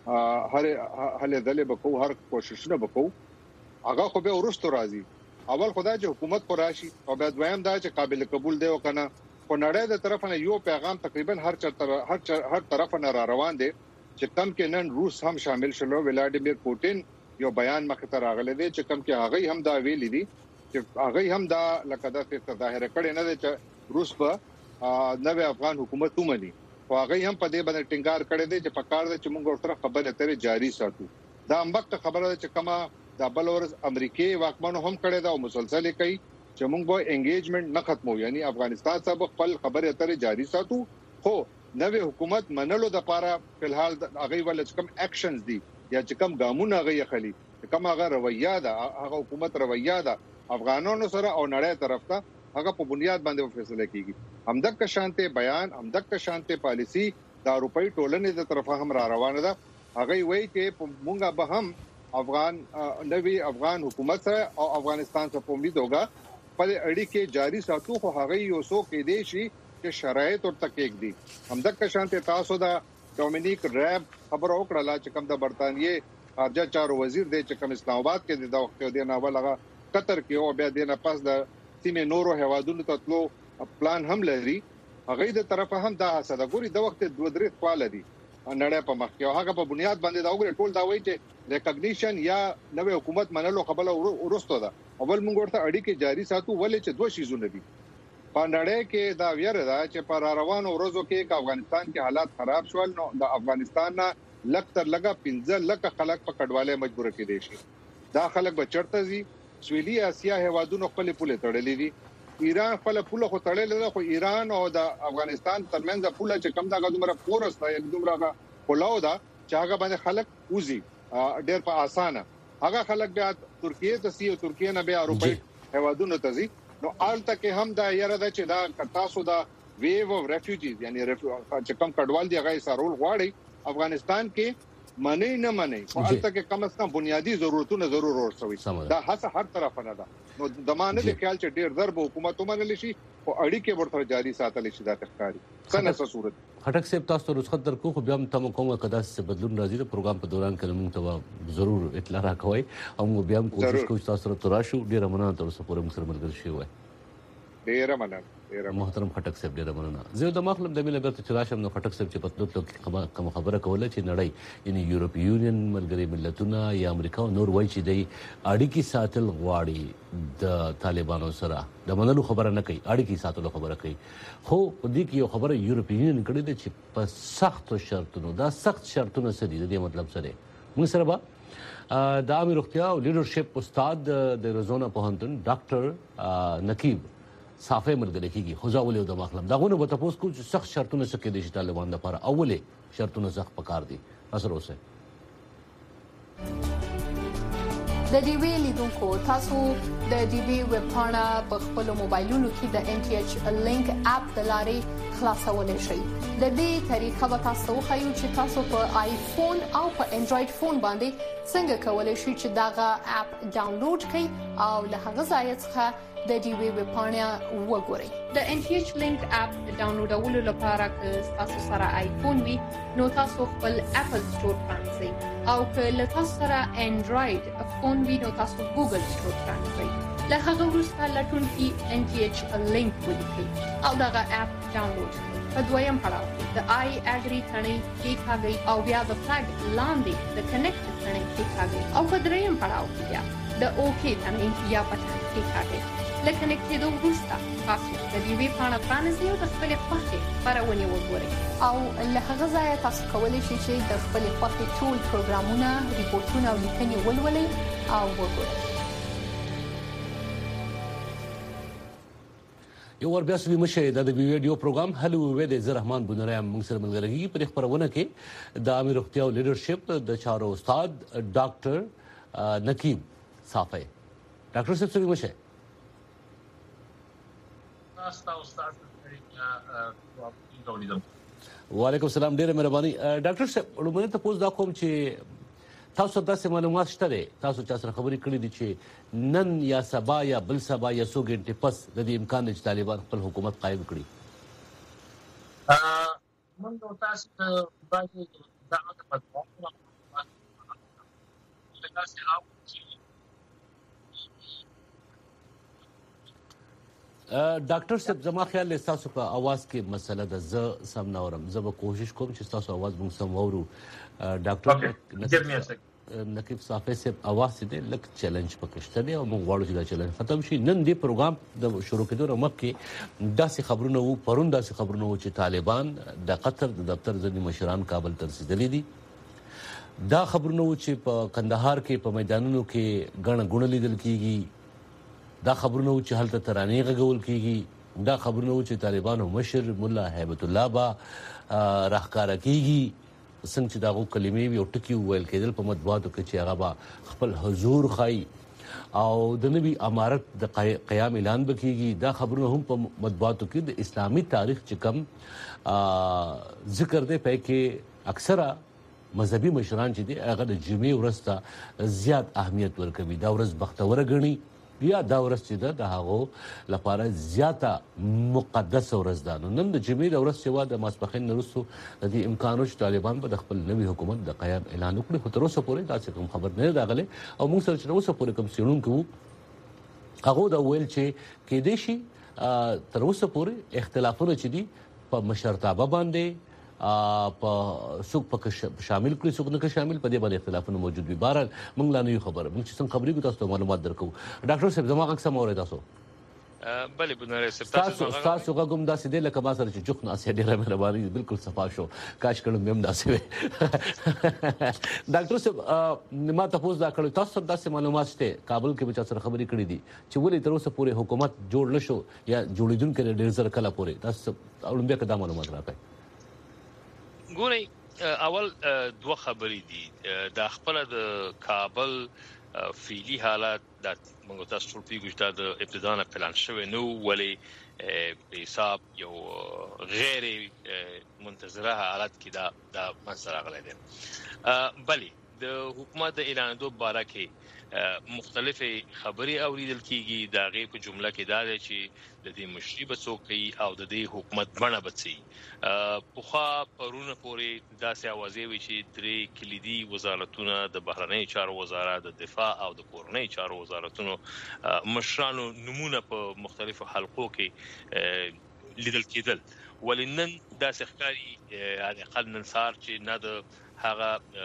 هر هله دله به کو هر کوششونه وکړو هغه خو به ورستو راځي اول خدای چې حکومت پر راشي او بعد وایم دا چې قابل قبول دی او کنه په نړۍ د طرف نه یو پیغام تقریبا هر چر هر هر طرف نه را روان دي چې کم کې نن روس هم شامل شلو ولادیمیر پوتین یو بیان مخ ته راغلی دی چې کم کې هغه هم دا ویلي دي چې هغه هم دا لکه دا څه ظاهر کړي نه دي چې روس په نوې افغان حکومت ومني او هغه هم په دې باندې ټینګار کړي دي چې په کار دي چې موږ ورته خبره اترې جاری ساتو دا وخت خبره چې کما د بل ورځ امریکای واکمنو هم کړي دا او مسلسل کوي چې موږ به انګیجمنت نه ختمو یعنی افغانستان سره خپل خبره اترې جاری ساتو خو نوې حکومت منلو د لپاره په الحال هغه ول چې کوم اکشنز دي یا چې کوم ګامونه هغه خلی کوم هغه رویه ده هغه حکومت رویه ده افغانانو سره او نړۍ طرف ته هغه په بنیاد باندې فیصله کیږي همدغه شانته بیان همدغه شانته پالیسی د اروپאי ټولنې د طرفه هم را روانه ده هغه وایي چې مونږه به هم افغان نوې افغان حکومت سره او افغانستان سره په امید وګا په اړیکې جاری ساتو خو هغه یو څو کې دي شي چې شرایط او تکیک دي همدغه شانته تاسو دا ډومینیک ریب خبر او کړه چې کوم د برتانیې خارجه چارو وزیر دی چې کوم اسلام آباد کې د وخت دی نه ولغه قطر کې او بیا د نه پاس د سیمه نورو هوادونو ته تلو پلان هم لري هغه د طرفه هم دا حسد ګوري د وخت دوه درې خپل دي نړۍ په مخ کې هغه په بنیاد باندې دا وګړي ټول دا وایي چې ریکګنیشن یا نوې حکومت منلو خبره ورستو ده اول موږ ورته اړیکې جاری ساتو ولې چې دوه شیزونه دي په نړۍ کې دا ویره ده چې پر روانو ورځو کې افغانستان کې حالات خراب شول نو د افغانستان نه لک تر لګه پنځه لک خلک په کډواله مجبور کړي شي دا خلک به چرته زی سویلي اسیا هوادونو خپل پوله تړلې دي ایران خپل پوله خو تړلې ده خو ایران او د افغانستان ترمنځ پوله چې کم دا غوډمره فورس ده یک دومره پولاو ده چې هغه باندې خلک وزي ډېر په اسانه هغه خلک بیا ترکیه ته سی او ترکیه نه بیا اروپאי هوادونو ته زی نو آلته کې هم دا یره ده چې دا تاسو دا ویو اف ریفیوجیز یعنی چې کم کډوال دي هغه سارول غواړي افغانستان کې منی نه منی آلته کې کم از کم بنیادی ضرورتونه ضرور ورسوي دا هڅه هر طرف نه ده نو د مانه د خیال چې ډیر ضرب حکومت ومنل شي او اړیکې ورته جاري ساتل شي دا تخکاری څنګه صورت خټک صاحب تاسو ته رخصت درکو خو بیا هم تم کومه کدا څه بدلون راځي د پروګرام په دوران کې موږ ته ضرور اطلاع راکوي او موږ بیا هم کوشش کوو تاسو سره تراشو ډیره مننه تاسو پورې موږ سره ملګری شئ وای ډیره مننه ډیره محترم خټک صاحب ډیره مننه زه د مخلب د ملي بیرته چراشم نو خټک صاحب چې پتلوت کوم خبره کوله چې نړۍ یعنی یورپی یونین ملګری ملتونه یا امریکا او نور وایي چې د اړیکی ساتل غواړي د طالبانو سره د منلو خبره نه کوي اړیکی ساتلو خبره کوي خو په دې کې یو خبره یورپی یونین کړې ده چې په سخت شرطونو دا سخت شرطونه څه دي د دې مطلب څه دی موږ سره به د عامه روغتیا او لیډرشپ استاد د اریزونا پوهنتون ډاکټر نقیب صافی ملګری کیږي خو ځاولې د مخلم داغونه به تاسو کو چې سخت شرطونه څه کې دي طالبان لپاره اوله شرطونه سخت پکار دي اثر اوسه د ډي وی لیدونکو تاسو د ډي وی ویب پاڼه په خپل موبایلونو کې د ان ټي ایچ لینک اپ د لارې خلاصولای شئ د دې طریقه به تاسو خو چې تاسو په آیفون او په انډراید فون باندې څنګه کولای شئ چې داغه اپ ډاونلوډ کړئ او له هغه ځای څخه د ډي وی ویب پاڼه وګورئ د ان ټي ایچ لینک اپ ډاونلوډولو لپاره که تاسو سره آیفون وي نو تاسو خپل اپل سٹور پرانځئ او که له تاسو سره انډراید فون وي نو تاسو ګوګل سٹور پرانځئ له هغه وروسته لټونکي ان ټي ایچ لینک ولیکئ او دغه اپ ډاونلوډ کړئ په دویم پړاو کې د آی اګری ثنې کې کاږي او بیا د فلګ لاندې د کنیکټ ثنې کې کاږي او په دریم پړاو کې بیا د اوکی ثنې یا پټن کې کاږي لکه نکته دوه وروسته تاسو د دې وی پاڼه پرانیزئ او د خپل خوښې خبرونه وګورئ او له هغه ځای تاسو کولی شئ چې د خپل خوښې ټول پروګرامونه ریپورتونه او لیکنې ولولئ او وګورئ یو ور بیا سوي مشه د ویډیو پروګرام هلو وې د زرحمان بنورام موږ سره ملګری په خبرونه کې د امیر روغتیا او لیډرشپ د چارو استاد ډاکټر نقیب صافی ډاکټر صاحب سوي مشه وعلیکم السلام ډیره مهرباني ډاکټر صاحب لومړی ته پوښتنه کوم چې تاسو داسې معلومات شته دي تاسو چا سره خبرې کړې دي چې نن یا سبا یا بل سبا یا څو غنټې پس د دې امکان چې طالبان خپل حکومت قائم کړي ا من نو تاسو ته باندې دعوت پاتې تاسو ډاکټر صاحب زما خیال له تاسو په आवाज کې مسله د ز سم نورم زه به کوشش کوم چې تاسو आवाज موږ سم وورو ډاکټر نقیب صافی صاحب आवाज دې لک چیلنج پکشته دی او موږ غواړو چې دا چیلنج ختم شي نن دې پروګرام د شروع کېدو مخکې داسې خبرونه وو پرون داسې خبرونه وو چې طالبان د قطر د دفتر ځینې مشران کابل ته رسیدلي دي دا خبرونه وو چې په کندهار کې په میدانونو کې ګڼه ګوڼه لیدل کیږي دا خبرونه وو چې هلته ترانې غږول کیږي دا خبرونه وو چې طالبانو مشر مولا هیبت الله با راخکاره کیږي څنګه چې داغو کلمې وي او ټکی ویل کېدل په مطبوعاتو کې چې هغه به خپل حضور خای او د نبی امارت د قیام اعلان وکړي دا خبرونه هم په مطبوعاتو کې د اسلامي تاریخ چې کم ذکر دی په کې اکثره مذهبي مشران چې دي هغه د جمعې ورځ ته زیات اهمیت ورکوي دا ورځ بختوره ګڼي یا دا ورځ چې ده د هغو لپاره زیاته مقدس ورځ ده نو نن د جمعې د ورځ چې وا د ماسپښین نه وروسته د دې امکان چې طالبان به د خپل نوي حکومت د قیام اعلان وکړي خو تر اوسه پورې داسې کوم خبر نه دی راغلی او موږ سره چې اوسه پورې کوم څېړونکي وو هغو دا ویل چې کېدای شي تر اوسه پورې اختلافونه چې دي په مشرتابه باندې په څوک پکې شامل کړي څوک نه شامل په دې باندې اختلافونه موجود وي بهر موږ لا نه خبر موږ چې څنګه خبرې کوو تاسو معلومات درکو ډاکټر صاحب زما غږ سم اورئ تاسو بله بنره سر تاسو تاسو غوږم داسې دی لکه ما سره چې جوخ ناسې ډیره مهرباني بالکل صفا شو کاش کړم هم داسې وي ډاکټر صاحب ما تاسو دا کړو تاسو داسې معلومات شته کابل کې به سره خبرې کړې دي چې ولې تر اوسه پورې حکومت جوړ نشو یا جوړیدونکو ډیر زر کله پورې تاسو اولمبیا کې دا معلومات راکړئ ګورئ اول دوه خبرې دي د خپل د کابل فعلی حالات د موږ تاسو ټول پیګو چې د ابتدا نه پلان شوی نو ولې په حساب یو غیر منتظره حالت کې دا د منځ راغلی دی بلې د حکومت د اعلانېدو باره کې مختلفه خبرې اوریدل کیږي. دا غي په جمله کې دا دی چې د دې مشري به څوک کوي او د دې حکومت بڼه به څه پوخا پرونه پورې داسې اوازې وي چې درې کلیدي وزارتونه د بهرنۍ چارو وزارت، د دفاع او د کورنۍ چارو وزارتونو مشرانو نمونه په مختلفو حلقو کې لیدل کېدل. ولنن داسې ښکاري یعنی قل نن سهار چې نه د هغه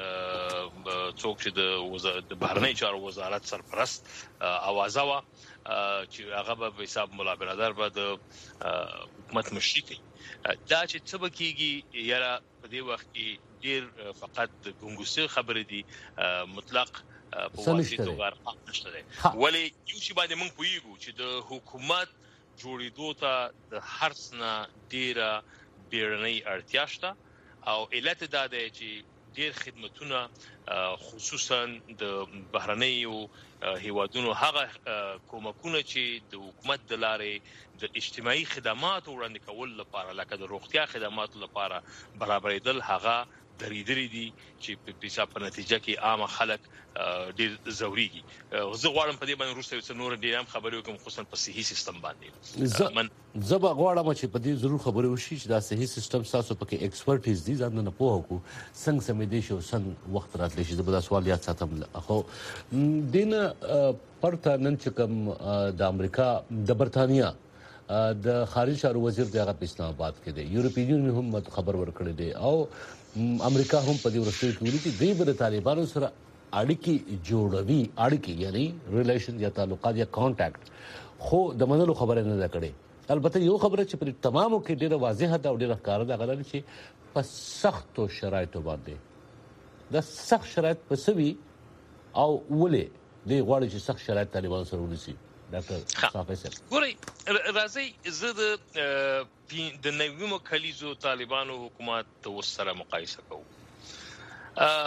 څوک چې د بهرنۍ چارو وزارت سرپرست اوازه وا چې هغه به حساب مولا برادر به د حکومت مشري کوي. دا چې څه به کېږي یاره په دې وخت کې ډېر فقط د ګنګوسې خبرې دي، مطلق په واضح توګه ارقام نشته دی. ولې یو شی باندې موږ پوهېږو چې د حکومت جوړېدو ته د هر څه نه ډېره بیړنۍ اړتیا شته او علت دا دی چې ډېر خدمتونه خصوصا د بهرنیو هیوادونو هغه کومکونه چې د حکومت د لارې د اجتماعي خدماتو وړاندې کول لپاره لکه د روغتیا خدماتو لپاره برابرېدل هغه درېدلې دي چې په حساب په نتیجه کې عام خلک ډېر ضروري. زه غواړم په دې باندې وروسته څه نور ډېر هم خبرې وکړم خصوصا په صحي سیستم باندې. من زه به غواړم چې په دې ضرور خبرې وشي چې دا صحي سیستم تاسو پکې ایکسپرټیز دي ځان نه پوهه کو څنګه سمې دي شو څنګه وخت راتلی شي. زه به دا سوال یاد ساتم. خو دینه پرته نن چې کوم د امریکا د برتانیا د خارجي چارو وزیر دغه په اسلام آباد کې دی، یورپی یونین هم خبر ورکړی دی او امریکا هم په دې ورسته کې ویلي چې دوی به طالبانو سره اړیکې جوړوي، اړیکې یعنی ریلیشن یا تعلقات یا کانټیکټ، خو د منلو خبره نه ده کړې. البته یو خبره چې پر تمامو کې ډیره واضحه ده او ډیره ښکاره ده غلط چې په سختو شرایطو باندې د سخت شرایط په سوي او ولې د غواړي چې سخت شرایط طالبانو سره ونیسي. ډاکټر صافی صاحب ګورئ راځي زه د د نویمو کلیزو طالبانو حکومت ته سره مقایسه کوم.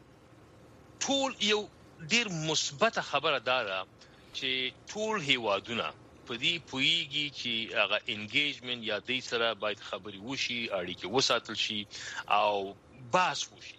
ټول یو ډیر مثبت خبره ده چې ټول هیوادونه په دې پویږي چې هغه انګیجمنت یا د سره باید خبري وشي، اړیکې وساتل شي او باس وشي.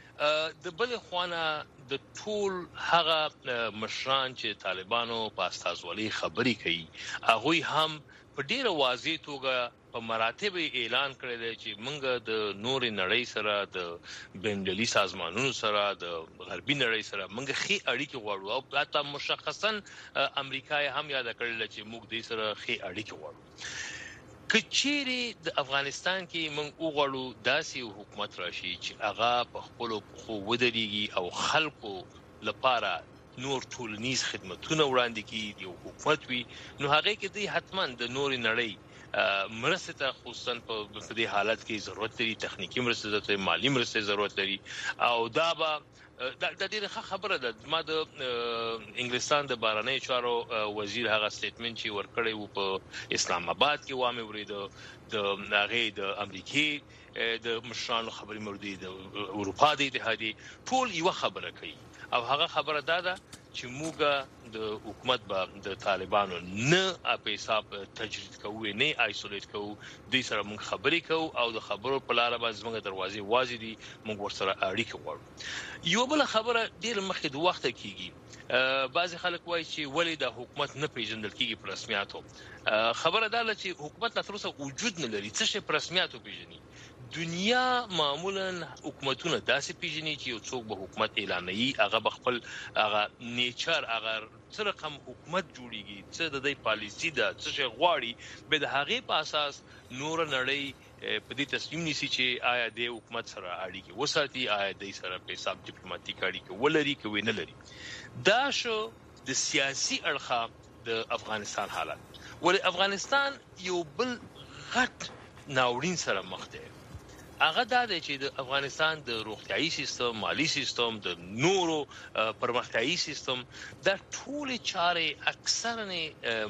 د بل خوانه د ټول هغه مشران چې طالبانو په استازولۍ خبري کوي هغه هم په ډیره واضح توګه په مراتب اعلان کړی دی چې موږ د نور نړۍ سره د بین‌المللي سازمانونو سره د غربي نړۍ سره موږ خې اړیکې غواړو او حتی مشخصا امریکا هم یاد کړل چې موږ د سره خې اړیکې غواړو. کچېری د افغانستان کې موږ وغواړو داسې حکومت راشي چې هغه په خپل خو ودرېږي او خلکو لپاره نور ټولنیز خدمتونه وړاندې کړي، یو حکومت وي نو هغه کې د حتما د نور نړۍ مرسته ته خصوصا په دې حالت کې ضرورت لري، تخنیکی مرسته ته، مالی مرسته ضرورت لري او دا به د ډیره خبره ده. ما د انګلستان د بهرنۍ چارو وزیر هغه سټیټمنټ چې ورکړی وو په اسلام آباد کې وامه ورید د هغه د امریکای د مشرانو خبري موردي د اروپا د اتحادیه ټول یو خبره کوي او هغه خبره ده ده چې موږ د حکومت به د طالبانو نه په حساب تجرید کوو، نه آیسولیټ کوو، دوی سره موږ خبرې کوو او د خبرو په لار باندې موږ دروازې وازي دي، موږ ورسره اړیکه غواړو. یو بل خبره ډیر مخکې د وخت کېږي، بعضی خلک وایي چې ولې د حکومت نه پیژندل کېږي په رسمیاتو. خبره دا ده چې حکومت لا تر اوسه وجود نه لري، څه شی په رسمیاتو پیژني. دنیا معمولا حکومتونه داسې پیژني چې یو څوک به حکومت اعلانوي، هغه به خپل هغه نیچر هغه څه رقم حکومت جوړیږي، څه د دې پالیسی ده، څه شی غواړي، به د هغې په اساس نور نړۍ په دې تصمیم نیسي چې آیا د حکومت سره اړیکې وساتي، آیا د سره په حساب ډیپلوماټیک اړیکې ولري که نه لري. دا شو د سیاسي اړخه د افغانستان حالت. ولې افغانستان یو بل غټ ناورین سره مخ دی. هغه دا دی چې د افغانستان د روغتیايي سیستم، مالی سیستم، د نورو پرمختیايي سیستم دا ټول چارې اکثرا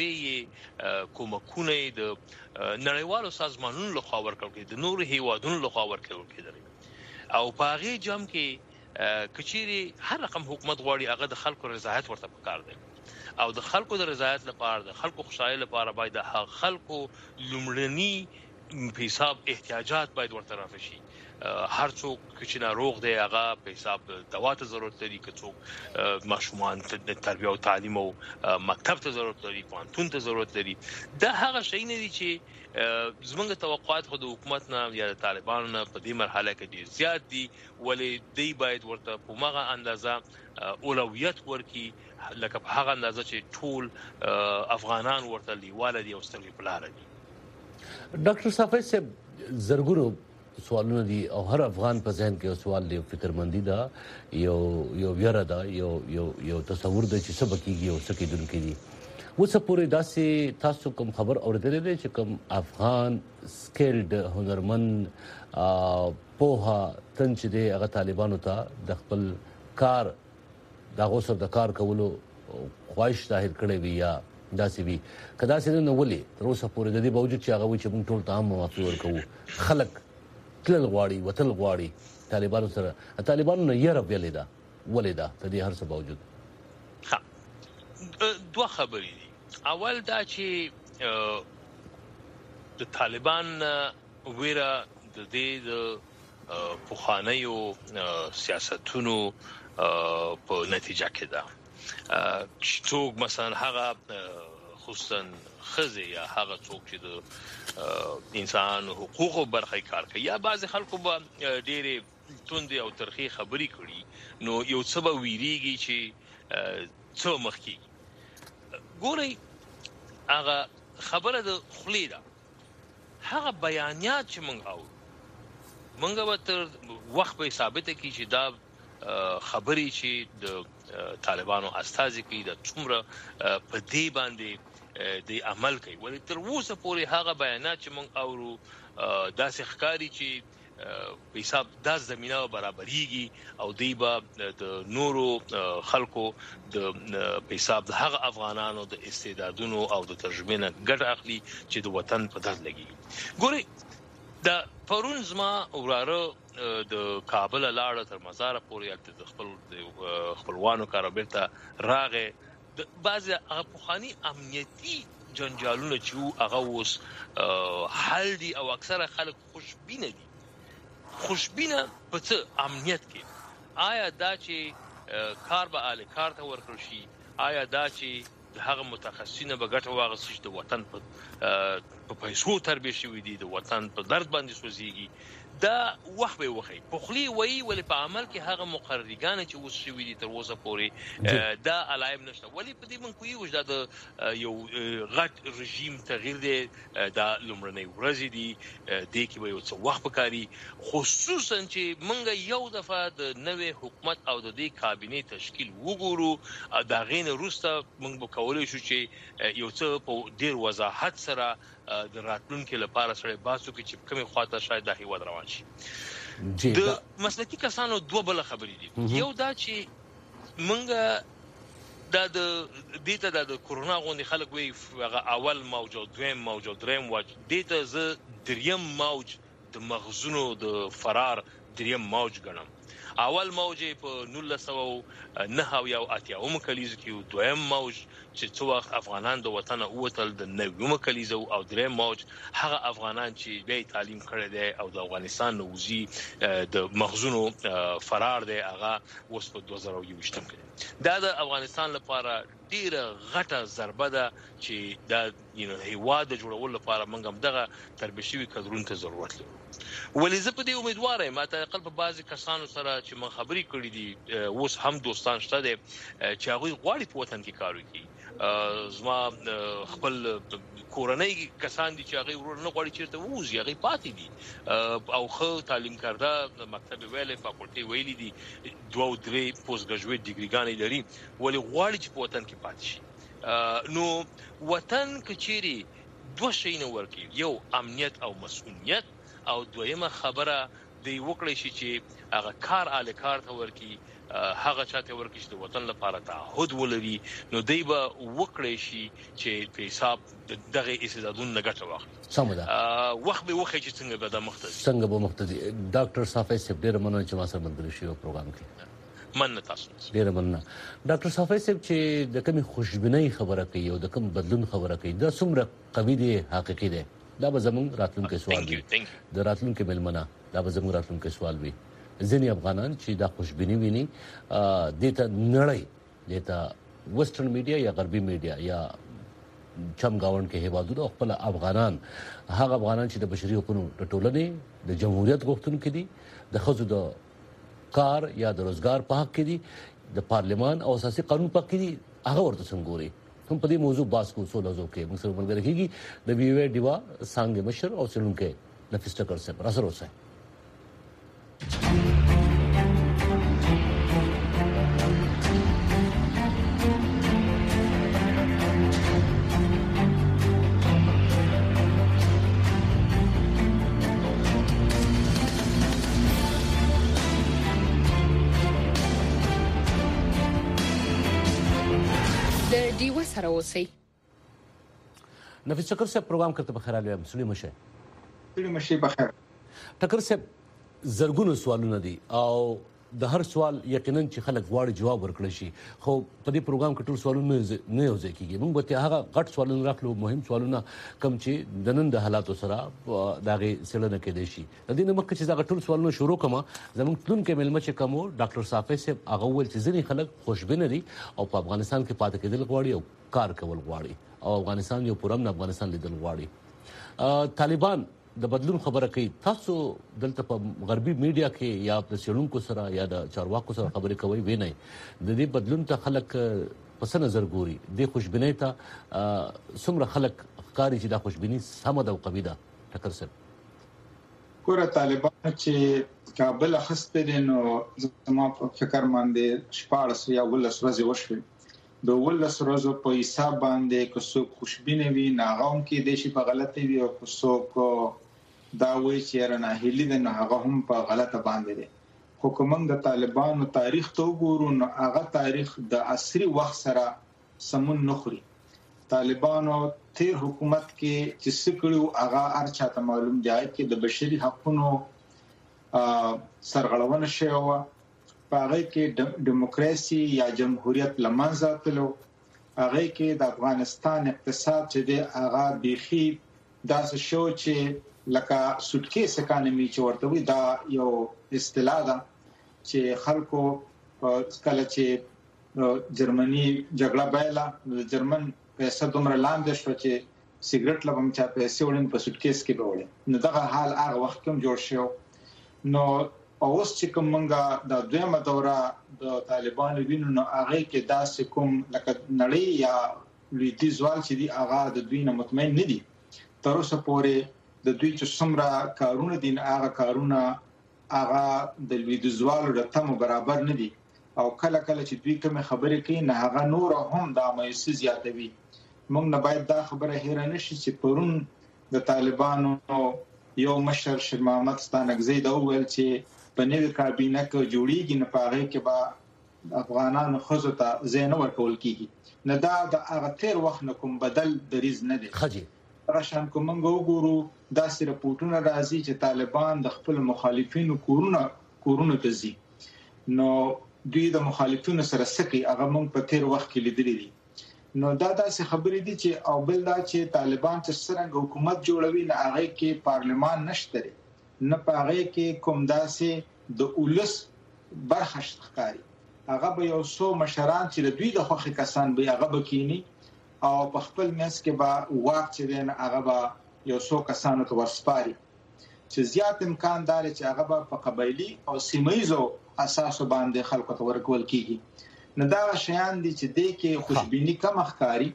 منابع کومکونه د نړیوالو سازمانونو لخوا ورکول کېږي، د نورو هیوادونو لخوا ورکول کېږي او په هغې جام کې کچېرې هر رقم حکومت غواړي هغه د خلکو رضایت ورته پکار دی او د خلکو د رضایت لپاره، د خلکو خوشحالۍ لپاره باید د خلکو لومړني په حساب احتیاجات باید ورته رافع شي. هر څوک چې ناروغ دی هغه په حساب دوا ته ضرورت لري، که څوک ماشومان ته تربیه او تعلیم او مکتب ته ضرورت لري، پوهنتون ته ضرورت لري. دا هغه شی نه دي چې زمونږ توقعات خو د حکومت نه یا د طالبانو نه په دې مرحله کې ډیر زیات دي، ولې دوی باید ورته په هغه اندازه اولویت ورکړي لکه په هغه اندازه چې ټول افغانان ورته لیواله دي او سترګې په لاره دي. ډاکټر صافی صاحب، زرګونو سوالونه دي او هر افغان په ذهن کې یو سوال دی، فکرمندي ده، یو یو ویره ده، یو یو یو تصور دی چې څه به کېږي او څه کېدونکي دي. اوسه پورې داسې تاسو کوم خبر اورېدلی دی چې کوم افغان سکیلډ هنرمند پوهه تن چې دی هغه طالبانو ته د خپل کار د هغو سره د کار کولو خواهش ظاهر کړی وي یا داسې وي؟ که داسې نه، نو ولې تر اوسه پورې د دې باوجود چې هغه وایي چې موږ ټول ته عام معافي ورکوو، خلک تلل غواړي وتل غواړي طالبانو سره، طالبانو نه یره ویلې ده، ولې ده د دې هر څه باوجود؟ دوه خبرې دي. اول دا چې د طالبان ویره د دې د پخوانیو سیاستونو په نتیجه کې ده. څوک مثلا هغه خصوصا خزه یا هغه څوک چې د انسان حقوقو برخه کار کوي یا بعض خلکو به ډېرې توندې او ترخې خبرې کړي، نو یو څه به ویریږي چې څه مخ کېږي. ګورئ، هغه خبره د خولې ده، هغه بیانیات چې موږ اورو موږ به تر وخت به ثابته کړي چې دا خبرې چې د طالبانو استازي کوي د څومره په دې باندې د عمل کوي. ولې تر اوسه پورې هغه بیانات چې موږ اورو داسې ښکاري چې په حساب دا زمینه برابرېږي او دوی به د نورو خلکو د په حساب د هغه افغانانو د استعدادونو او د ترجمې نه ګټه اخلي چې د وطن په درد لګي. ګورئ، د پرون زما وراره د کابل لاړه تر مزار پورې د خپل خپلوانو کار بیرته راغې. د بعضې هغه پخواني امنیتي جنجالونه چې وو هغه اوس حل دي او اکثره خلک خوشبینه دي. خوشبینه په څه؟ امنیت کې. آیا دا چې کار به اهل کار ته ورکړل شي، آیا دا چې د هغه متخصصینه به ګټه واخیستل شي، د وطن په پیسو تربیه شوي دي، د وطن په درد باندې سوځېږي، دا وخت به وخی. په خولې وایي، ولې په عمل کې هغه مقرریګانې چې اوس شوي دي تر اوسه پورې دا علایم نشته. ولې په دې موږ پوهېږو چې دا د یو غټ رژیم تغییر دی، دا لومړنۍ ورځې دي، دې کې به یو څه وخت پکاري، خصوصا چې موږ یو دفعه د نوې حکومت او د دې کابینې تشکیل وګورو، د هغې نه وروسته موږ به کولی شو چې یو څه په ډېر وضاحت سره د راتلونکي لپاره سره باسو کې چې کومې خواته شاید دا هیواد روان شي. د مسلکي کسانو دوه بله خبرې دي. یو دا چې موږ دا د دې ته د کرونا غوندې خلک وایي هغه اول موج او دویم موج او دریم موج، دې ته زه دریم موج د مغزونو د فرار دریم موج ګڼم. اول موج په نولس سوه نهه اویا اتیاومه کلیزه کې، دویم موج چې څو وخت افغانان د وطنه ووتل د نویمه کلیزه، او دریم موج هغه افغانان چې بیا تعلیم کړی دی او د افغانستان نه وځي د مغزونو فرار دی، هغه اوس په دوه زره یوویشتم کې. دا د افغانستان لپاره ډیره غټه ضربه ده چې دا هیواد د جوړولو لپاره موږ هم دغه تربیه شوي کدرونو ته ضرورت لرو. ولې زه په دې امیدواره یم، ماته اقل په بعضې کسانو سره چې من خبرې کړي دي اوس هم دوستان شته دی چې هغوی غواړي په وطن کې کار وکړي. زما خپل کورنۍ کسان دي چې هغوی ورور نه غواړي چېرته ووځي، هغوی پاتې دي او ښه تعلیم کرده مکتب ویلی، فاکولټې ویلي دي، دوه او درې پوسټ ګراجویټ ډیګریګانې لري، ولې غواړي چې په وطن کې پاتې شي. نو وطن که چیرې دوه شیونه ورکړي، یو امنیت او مسؤلیت، او دویمه خبره دی وکړی شي چې هغه کار اهل کار ته ورکړي، هغه چاته ورکړي چې د وطن لپاره تعهد ولري، نو دی به وکړی شي چې په حساب دغه استعدادونو نه ګټه واخلي. سمه ده، وخت به وښیي چې څنګه به دا مخته ځي. څنګه به مخته ځي. ډاکټر صافی صاحب، ډېره مننه چې ما سره ملګري شوي په پروګرام کې. مننه تاسو. ډېره مننه. ډاکټر صافی صاحب چې د کومې خوشبینۍ خبره کوي او د کوم بدلون خبره کوي، دا څومره قوي دی، حقیقي دی؟ دا به زموږ راتلونکي سوال وي د راتلونکي ملمنه دا به زموږ راتلونکي سوال وي ځینې افغانان چې دا خوشبيني ویني د ته نړۍ د ته ویسټرن میډیا یا غربي میډیا یا چمګاون کې هیوادونو خپل افغانان هغه افغانان چې د بشري حقوقو د ټولنې د جمهوریت غوښتونکو دي د خزو د کار یا د روزګار په حق کې دي د پارلمان او اساسي قانون په حق کې دي هغه ورته څنګه هم په دې موضوع باس کو سولو کې موږ سره ملګری کیږي د وی وی ډیوا څنګه مشر او څلونکو نفیس ټکر صاحب را سره اوسه دیو سره اوسئ نفیس ټکر صاحب پروګرام کرته بخیر علیم سړي مشه سړي مشه بخیر ټکر صاحب زرګونو سوالونه دي او د هر سوال یقینا چې خلک غواړي جواب ورکړي شي خو په دې پروګرام کې ټول سوالونه نه یوځای کیږي موږ به هغه غټ سوالونه راکړو مهم سوالونه کم چې د نن د حالاتو سره داغه سړنه کې دي شي د دې نمک چې دا ټول سوالونه شروع کما زموږ تلون کې ملمه چې کوم ډاکټر صافی صاحب هغه ول چې ځینې خلک خوشبینه دي او په افغانستان کې پاتې کېدل غواړي او کار کول غواړي او افغانستان یو پرمن افغانستان لیدل غواړي طالبان د بدلون خبره کوي تاسو دلته په غربي میډیا کې یا د سیلونکو سره یا د چارواکو سره خبرې کوي ویني د دې بدلون ته خلک پس نظر ګوري د خوشبینۍ ته څومره خلک ښکاری چې د خوشبینۍ سم د قبيده ټکر سره ګوره طالبان چې کابل اخسته دي نو زما په فکر باندې شپږ یا ولس ورځې وشوي د ولس ورځو په حساب باندې کو څوک خوشبینه وي ناغوم کې د شي په غلطي وي او کو څوک دا وایي چې رانه هلي د نه هغه هم په غلطه باندې دي خو کوم د طالبانو تاریخ ته وګورو نو هغه تاریخ د عصري وخت سره سمون نخري طالبانو تیر حکومت کې چې سکړو هغه ارچاته معلوم دی چې د بشري حقوقو سرغړونه شوی هغه کې دیموکراسي یا جمهوریت لمنځه تلو هغه کې د افغانستان اقتصاد چې د هغه بيخي داسې شو چې لکه سټکیس اکانومي چې ورته وي دا یو اصطلاح ده چې خلکو کله چې جرمني جګړه بایله د جرمن پیسې دومره لاندې شو چې سیګریټ لبم چا پیسې وړین په سټکیس کې به وړي نو دغه حال هغه وخت کوم جوړ شو نو اوس چې کومه د دویمه دوره د طالبانو وینو نو هغه کې داسې کوم لکه نړۍ یا لویدیزوال چې دی هغه د دوی نه مطمئن نه دي تر اوسه پورې د دوی چې څومره کارونه دي هغه کارونه هغه د لویدیزوال د تمو برابر نه دي او کله کله چې دوی کوم خبرې کوي نه هغه نور هم د مایوسي زیاتوي موږ نه باید دا خبره هیر نه شي چې پرون د طالبانو یو مشر شیر محمد ستانکزی دا وویل چې په نوې کابینه کې جوړیږي نه پاره کې به افغانانو خزو ته زین ورکول کیږي نه دا د هغه تیر وخت نه کوم بدل دریز نه دي خجي راشن کوم وګورو دا سره پورتونه راځي چې طالبان د خپل مخالفینو کورونه کورونه کوي نو دوی د مخالفینو سره سکی هغه مونږ په تیر وخت کې لیدلې دي نو دا داسې خبرې دي چې او بل دا چې طالبان چې څنګه حکومت جوړوي نه هغه کې پارلمان نشته نه پاره کې کوم داسې د اولس برخه ښکاری هغه به یو څو مشران چې د دوی د خوخي کسان به هغه بکینی او په خپل مېس کې به واک چې دین هغه به یو څو کسانو ته ورسپاري چې زیات امکان دار چې هغه به په قبایلی او سیمایزو اساس باندې خلکو ته ورکول کیږي نه دا شیان دي چې د کې خوشبینی کم ښکاری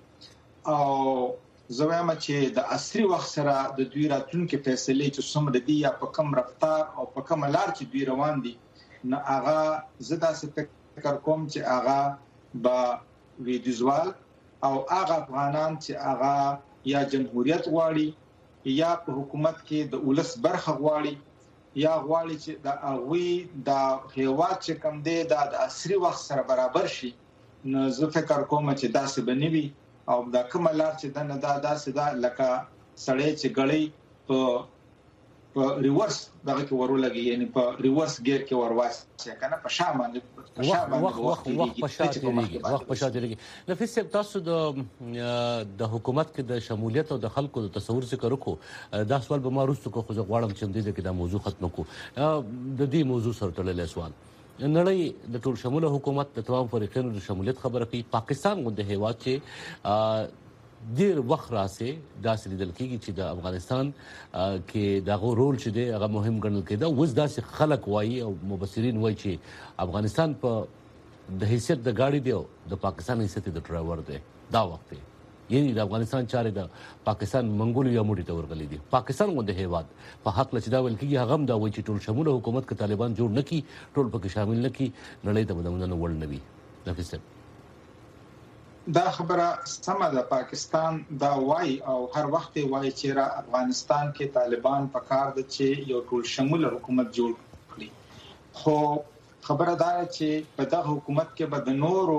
او زویم چې د عصري وخت سره د دوی راتلونکو فیصلې چې څومره دي یا په کوم رفتار او په کوم لار چې دوی روان دي نه هغه زدا فکر کوم چې هغه با ویډیوال او هغه افغانان چې هغه یا جمهوریت غواړي یا په حکومت کې د ولس برخه غواړي یا غواړي چې د هغوی د هیواد چې کم دی د عصري وخت سره برابر شي نو زه فکر کوم چې داسې بنوي او دا کومه لار چې دنه دا داسې دا لکه سړی چې غړی په په ریورس دغه کې ورولګي یعنی په ریورس ګیر کې ورواچي کنه په شا باندې په شا باندې وخت وخت په شا تیریږي وخت په شا تیریږي نفیس صاحب تاسو د د حکومت کې د شمولیت او د خلکو د تصور ذکر وکړو دا سوال به ما وروسته کو خو زه غواړم چې دې کې دا موضوع ختم کړو د دې موضوع سره تړلی سوال نړۍ د ټول شموله حکومت د تمام فریقونو د شمولیت خبره کوي پاکستان غونډه هیواد چې ډیر وخت راسه دا سړي دل کېږي چې د افغانستان کې دغه رول چې دی هغه مهم ګڼل کېده اوس داسې خلک وایي او مبصرین وایي چې افغانستان په د حیثیت د گاډي دی د پاکستان حیثیت د ډرایور دی دا وخت دی یعنی د افغانستان چارې د پاکستان منګولیا موډي ته ورغلي دي پاکستان غونډه هیواد په حق لچ دا ویل کېږي هغه هم دا وایي چې ټول شموله حکومت کې طالبان جوړ نه کی ټول پکې شامل نه کی نړۍ ته بدمنه وړ نه وي نفیس دا خبره سمه ده پاکستان دا وای او هر وخت وای چې را افغانستان کې طالبان په کار دي چې یو ټول شموله حکومت جوړ کړي خو خبره دا چې په دغه حکومت کې به د نورو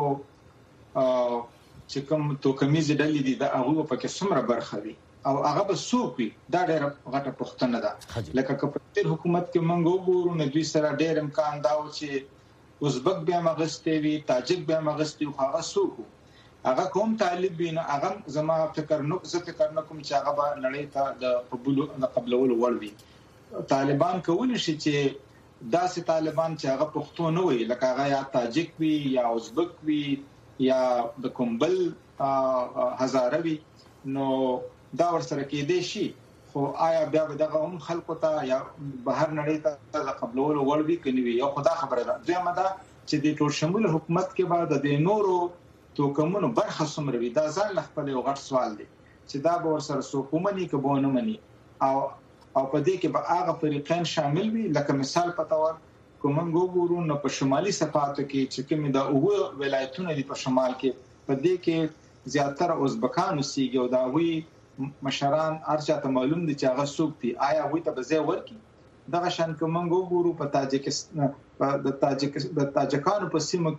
چې کوم توکمیز ډلې دي دا هغه په کې څومره برخه وي او هغه به څوک وي دا ډېر غټه پوښتنه ده لکه کپټر حکومت کې موږ وګورو نو دوی سره ډېر امکان دا و چې ازبک به مغستې وي تاجک به مغستې او هغه څوک هغه کوم طالب بین هغه زما فکر نو زه فکر نکوم چې هغه به نړۍ ته د قبول د قبلولو وړ وي طالبان کولی شي چې داسې طالبان چې هغه پښتو نه وي لکه هغه یا تاجک وي یا ازبک وي یا د کومبل هزاره وي نو دا ورسره کېدې شي خو آیا بیا به دغه هم خلکو ته یا بهر نړۍ ته د قبلولو وړ وي کني وي یو خدا خبره ده دویمه ده چې د ټول شموله حکومت کې بعد د نورو توکمونو برخه سمره وي دا ځان خپل یو غټ سوال دی چې دا به ورسره سوکومني کې بونه مني او او په دې کې به هغه فریقین شامل وي لکه مثال په تور کوم وګورو نو په شمالي صفاتو کې چې کوم د اوه ولایتونو دی په شمال کې په دې کې زیاتره ازبکانو سیګي او دا وی مشران ارچاته معلوم دي چې هغه څوک دي آیا وي ته به ځای ورکی دغه شان کوم وګورو په تاجکستان په د تاجک د تاجکانو په سیمه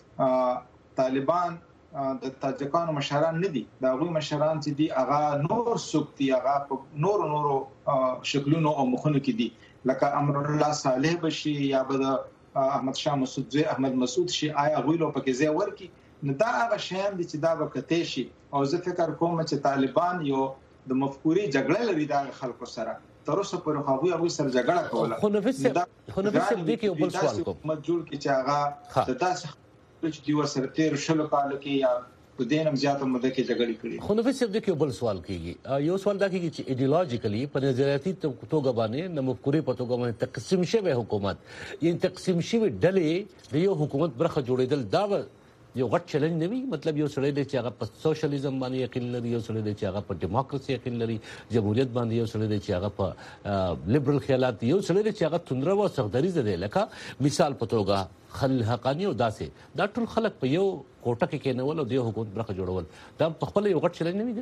کې طالبان د تاجکانو مشران نه دي دا غوي مشران چې دي هغه نور سوکتي هغه نور نور شکلونو او مخونو کې دي لکه امر الله صالح بشي یا بد احمد شاه مسعود احمد مسعود شي آیا غوي له پکې ځای ورکی نو دا هغه شیان دي چې دا وکټې شي او زه فکر کوم چې طالبان یو د مفکوري جګړه لري د خلکو سره تر اوسه پر هغه هغه سره جګړه کوله خو نفس خو نفس دې کې بل سوال کوم مجبور کې چې هغه د داسې چې دی ورسره تیر شلو کال کې یا په دینم زیاته مده کې جګړې کړې خو نو فسب د کې بل سوال کیږي یو سوال دا کیږي چې ایډیولوژیکلی په نظریاتي توګه باندې د مفکورې په توګه باندې تقسیم شوی حکومت یعنی تقسیم شوی ډلې د یو حکومت برخه جوړېدل دا یو غټ چیلنج نه وي مطلب یو سړی دی چې هغه په سوشلیزم باندې یقین لري یو سړی دی چې هغه په دیموکراسي یقین لري جمهوریت باندې یو سړی دی چې هغه په لیبرل خیالات یو سړی دی چې هغه توندره او سختدریزه دی لکه مثال په توګه خل حقانی او داسې دا ټول خلک په یو کوټه کې کېنول او د حکومت برخه جوړول دا په خپل یو غټ چیلنج نه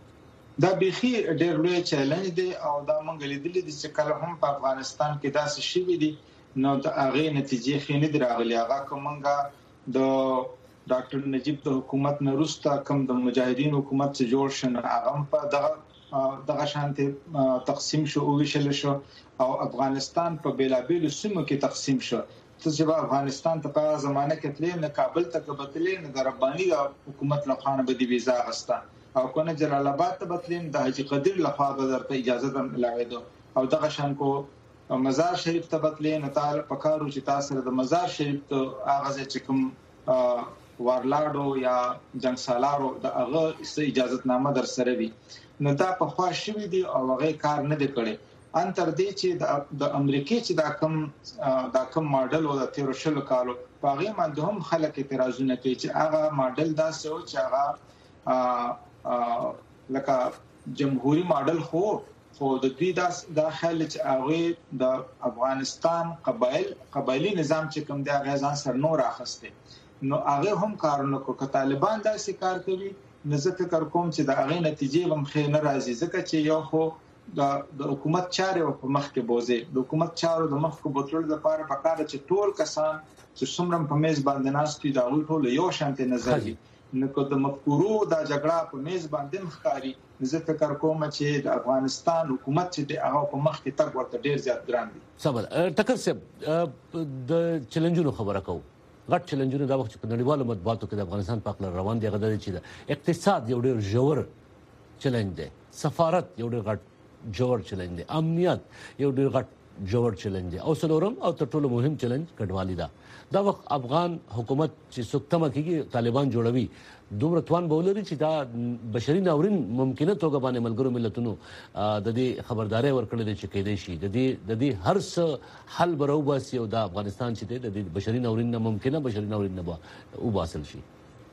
وي دا بيخي ډېر لوی چیلنج دی او دا مونږ لیدل دي چې کله هم په افغانستان کې داسې شي دي نو د هغه نتیجې خینه دراغلي هغه کومنګا د ډاکټر نجیب د حکومت نه روستا کم د مجاهدین حکومت څخه جوړ شنه هغه په دغه دغه شانته تقسیم شو او ویشل شو او افغانستان په بیلابیل سیمو کې تقسیم شو چې افغانستان ته په زمانه کې تلې نه کابل ته کبتلې نه د رباني حکومت له خانه بدی ویزا غستا او کنه جلال آباد ته بتلین د حاجی قدیر لخوا درته اجازه هم ملاوي او دغه شان کو مزار شریف ته بتلین تعال پکارو چې تاسو د مزار شریف ته اغاز چې کوم وارلاډو یا جنگ سالارو د هغه اجازه نامه در سره وي نو دا په خوا شوی دی او هغه کار نه دی کړی ان تر دې چې د امریکای چې دا کم دا کم ماډل او د تیر شلو کالو په هغه باندې هم خلک اعتراضونه کوي چې هغه ماډل دا څه او چې هغه لکه جمهوریت ماډل خو خو د دې دا د خل چې هغه د افغانستان قبایل قبایلی نظام چې کوم دی هغه ځان سر نور اخسته نو هغه هم کارونه کو طالبان دا سکار کوي نزه فکر کوم چې د هغه نتیجې هم خې نه راځي ځکه چې یو خو د حکومت چارې په مخ کې بوزي د حکومت چارو د مخ کو بوتل د لپاره پکاره چې ټول کسان چې څومره په میز باندې ناست دي دا ټول یو شانته نظر دي نو کو د مفکورو دا جګړه په میز باندې مخکاري زه فکر کوم چې د افغانستان حکومت چې هغه په مخ کې تګ ورته ډیر زیات ګران دي. صبر ټکر صاحب د چیلنجونو خبره کوو غټ چیلنجونه دا وخت په نړیوالو مطبوعاتو کې د افغانستان په اړه روان دي غدا چې د اقتصاد یو ډېر ژور چیلنج دی سفارت یو ډېر غټ ژور چیلنج دی امنیت یو ډېر غټ ژور چیلنج دی او څلورم او تر ټولو مهم چیلنج کډوالي ده. دا وخت افغان حکومت چې سوکتمه کېږي طالبان جوړوي دومره توان به ولري چې دا بشري ناورین ممکنه توګه باندې ملګرو ملتونو د دې خبرداري ورکړل دي چې کېدای شي د دې د دې هر څه حل برو باسي او د افغانستان چې د دې بشري ناورین نه ممکنه بشري ناورین نه او باسل شي.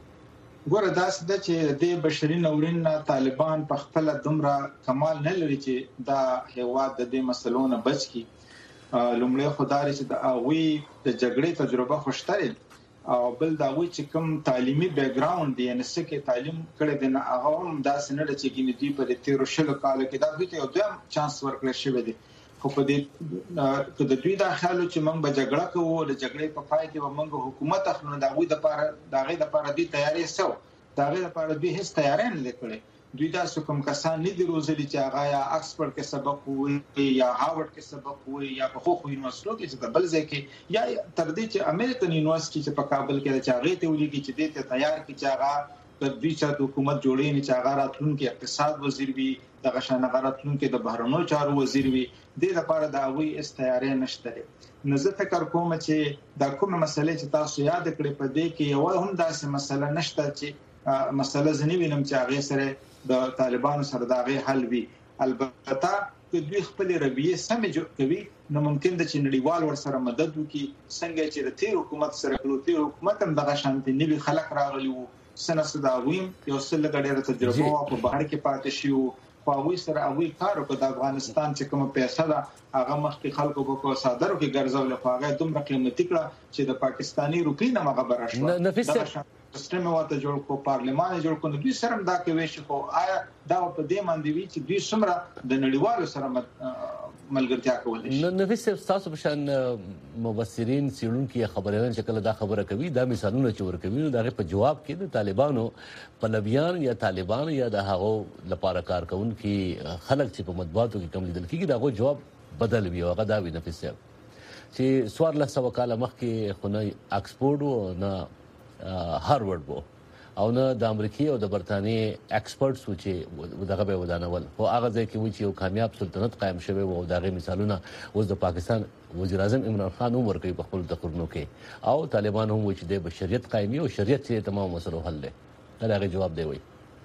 ګوره داس د چې د بشري ناورین نه طالبان په خپل دومره کمال نه لري چې دا هیواد د دې مسلو نه بچ کی. لومړی خدای چې د اووی د جګړې تجربه خوشتري او بل دا وی چې کوم تعلیمي بیک گراوند دی ان سکه تعلیم کړي د نه هغه هم داس نه د چې کې دی په تیرو شلو کال کې دا دوی ته یو دویم چانس ورکړل شوی دی خو په دې که د دوی دا خیال چې موږ به جګړه کوو د جګړې په پای کې به موږ حکومت اخلو دا وی د پاره دا غي د پاره دی تیاری سو دا غي د پاره به هیڅ تیاری نه کړي. دوی دا کوم کسان نه دي روزلي چې هغه یا اکسفورد کې سبق وي یا هاورد کې سبق وي یا په خوخو یونیورسيټو کې چې بل ځای کې یا تر دې چې امریکن یونیورسيټي چې په کابل کې چې هغه ته ولېږي چې دې ته تیار کی چې هغه د دوی چې حکومت جوړې نه چې هغه راتلونکي اقتصاد وزیر وي د غشانه راتلونکي د بهرنیو چارو وزیر وي د لپاره دا وی استعاره نشته. نو زه فکر کوم چې دا کومه مسله چې تاسو یاد کړئ په دې کې یو هم داسې مسله نشته چې مسله زنی وینم چې هغه سره د طالبانو سره دا غي حل وی. البته که دوی خپل رویه سمې جوړ کوي نو ممکن د چې نړیوال ور سره مدد وکړي څنګه چې د تیر حکومت سره کړو تیر حکومت هم دغه شانتي نیوي خلک راغلي وو سنه صدا ویم یو څه لګړې تجربه په بهر کې پاتې شو خو هغه سره هغه کار وکړ د افغانستان چې کوم پیسې ده هغه مخکې خلکو په صادرو کې ګرځول خو هغه دومره قیمتي کړه چې د پاکستانی روپی نه مغبره شو. نفیس سیستم واته جوړ کو پارلمان جوړ کو دوی سره دا کوي چې خو آیا دا په دې باندې وی چې دوی څومره د نړیوالو سره ملګرتیا کولای شي. نفیس تاسو په شان مبصرین سیړونکو خبرونه چې کله دا خبره کوي دا مثالونه چې ورکوي نو دا په جواب کې د طالبانو پلویان یا طالبان یا د هغو لپاره کارکونکو خلک چې په مطبوعاتو کې کوم لیدل کیږي دا جواب بدل وی او غدا وی نفیس چې سوار له سو کال مخکې خو نه اکسفورد او نه هاروارد وو او نه د امریکای او د برتانیې ایکسپرټس و چې دغه به ودانول خو هغه ځکه چې یو کامیاب سلطنت قائم شوی وو دغه مثالونه اوس د پاکستان وزیر اعظم عمران خان هم ورکوي په خپل تقریرونو کې او طالبان هم و چې د بشریت قائمي او شریعت یې تمام مسلو حل دی دا جواب دی وای.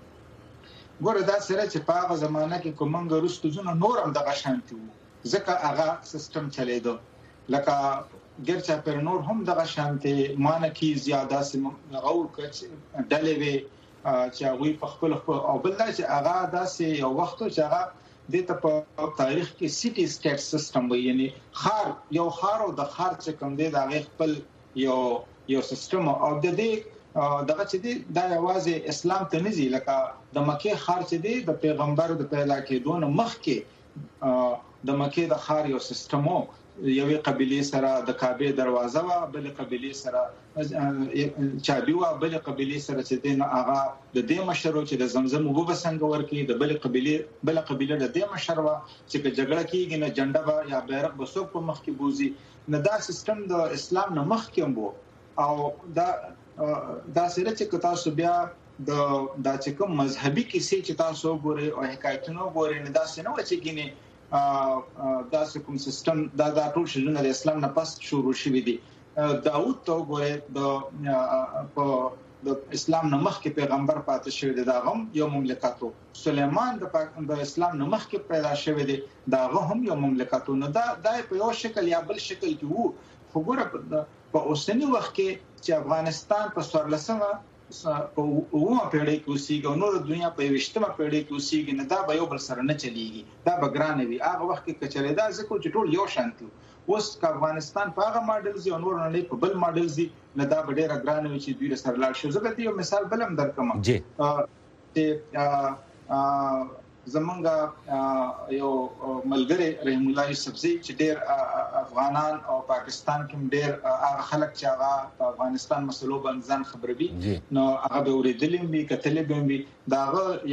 ګوره دا سره چې په هغه زمانہ کې کومنګ روستو زونه نور هم دغه شانتي وو ځکه هغه سیستم چلیدو لکه ګرچا پر نور هم دغه شانتي مان کې زیاده سم غوړ کچ ډلې وي چې هغه په خپل او بل چې هغه داسې یو وخت چې هغه د ته په تاریخ کې سټي سټیټ سیستم وي یعنی خار یو خار او د خار چې کوم دی د خپل یو یو سیستم او د دې دغه چې دی دا یوازې اسلام ته نزي لکه د مکه خار چې دی د پیغمبر د پیدا کېدون مخ کې د مکه د خار یو سیستمو یوې قبيله سره د کعبه دروازه وا بل قبيله سره چابي وا بل قبيله سره چې دین هغه د دې مشرو چې د زمزم وګ بسنګ ورکی د بل قبيله بل قبيله د دې مشروا چې جګړه کیږي نه جنډه با یا بیرغ بسوک په مخ کې بوزي نه دا سیستم د اسلام نه مخ کې مو او دا دا سره چې تاسو بیا د دا چې کوم مذهبي کیسې چې تاسو ګورئ او حکایتونه ګورئ نه دا څه نه و چې ګینه دا کوم سیستم دا د ټول شنه د اسلام نه پس شروع شوی دی. داوود ته ګوره د په د اسلام نه مخکې پیغمبر پاتې شوی دی دا هم یو مملکتو سليمان د اسلام نه مخکې پیدا شوی دی دا هم یو مملکتو نه دا د په یو شکل یا بل شکل کې وو خو ګوره په اوسنی وخت کې چې افغانستان په څوارلسمه په اومه پیړۍ کې اوسېږي او نور دنیا په یوشتمه پیړۍ کې اوسېږي نه دا به یو بل سره نه چلیږي دا به ګران وي هغه وخت کې کچره دا ځکه چې ټول یو شانتي اوس که افغانستان په هغه ماډل زی او نور نه په بل ماډل زی نه دا به ډېر ګران وي چې دوی سره لاړ شي. زه به یو مثال بلم درکم جی چې زمونږ یو ملګری رحم الله یوسفزی چې ډېر افغانان او پاکستان کې ډېر هغه خلک چې هغه په افغانستان مسلو باندې ځان خبروي نو هغه به ورېدلې وي کتلې به وي داغه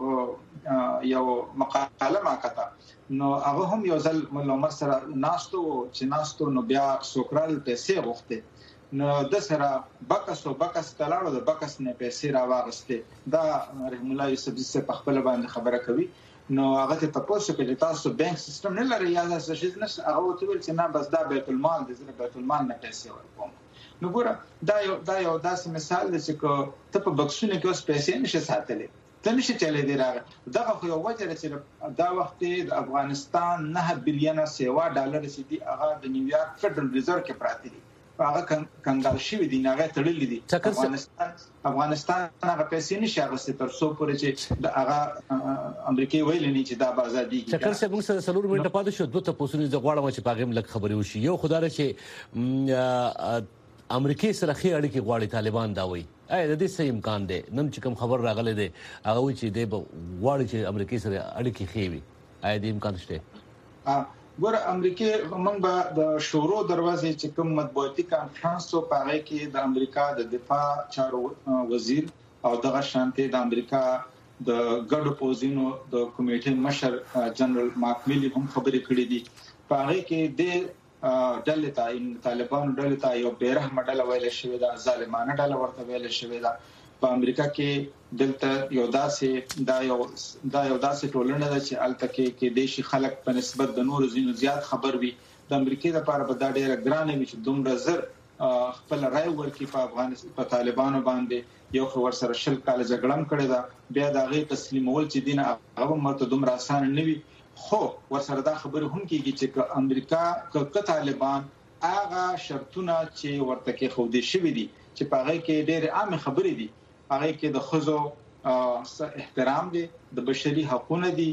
یو یو مقاله ما کته نو هغه هم یو ځل مولا عمر سره ناستو چې ناستو نو بیا سوکرال پیسې غوښته نو د سره بکسو بکس تلاړو د بکس نه پیسې راوغسته دا رحم الله یوسف زی په خپل باندې خبره کوي نو هغه ته تاسو کې تاسو بانک سیستم نه لري یا څه شي نه هغه ته ویل چې نه بس دا بیت المال د زړه بیت المال نه پیسې ورکوم نو ګوره دا یو دا یو داسې مثال دی چې کو ته په بکسونه کې اوس پیسې نشي ساتلې ته نشي چلې دی راغ دا خو یو وجه چې دا وخت د افغانستان نه بلین سیوا ډالر چې دی هغه د نیویارک فدرال ریزرو کې پراته دي هغه کنګال شوی دی نه غتړلې دي افغانستان افغانستان هغه پیسې نشي اغوستي تر څو پورې چې د هغه امریکای ویل نه چې دا بازادي کی چکر څه موږ سره سلور منټه پاتې شو دوه تاسو نه غواړم چې پاغم لک خبري وشي یو خدای چې امریکای سره خې اړیکې غواړي طالبان دا وایي اې د دې څه امکان دی نن چې کوم خبر راغله دی هغه وایي چې دی غواړي چې امریکای سره اړیکې خېوي اې دې امکان شته ګور امریکای موږ به د شورو دروازې چې کوم مطبوعاتي کانفرنس او پاره کې د امریکا د دفاع چارو وزیر او دغه شانتي د امریکا د ګډ پوزینو د کمیټې مشر جنرال مارک میلی هم خبرې کړې دي پاره کې د دلته طالبان دلته یو بیرحم ډله ویل شوې ده ظالمانه ډله ورته ویل شوې ده په امریکا کې دلته یو داسې دا یو دا یو داسې ټولنه ده چې الته کې کې دیشي خلک په نسبت د نورو زینو زیات خبر وي د امریکای لپاره به دا ډیره ګرانه وي چې دومره زر خپل رائے ورکړي په افغانستان په طالبانو باندې یو خو ور سره شل کال جګړم کړی دا بیا دا غي تسلیمول چې دین هغه مرته دومره آسان نه وي خو ور سره دا خبره هم کیږي چې امریکا ک طالبان هغه شرطونه چې ورته کې خو دې شوی دي چې په هغه کې ډېر عام خبرې دي هغه کې د خزو احترام دي د بشري حقوقو دي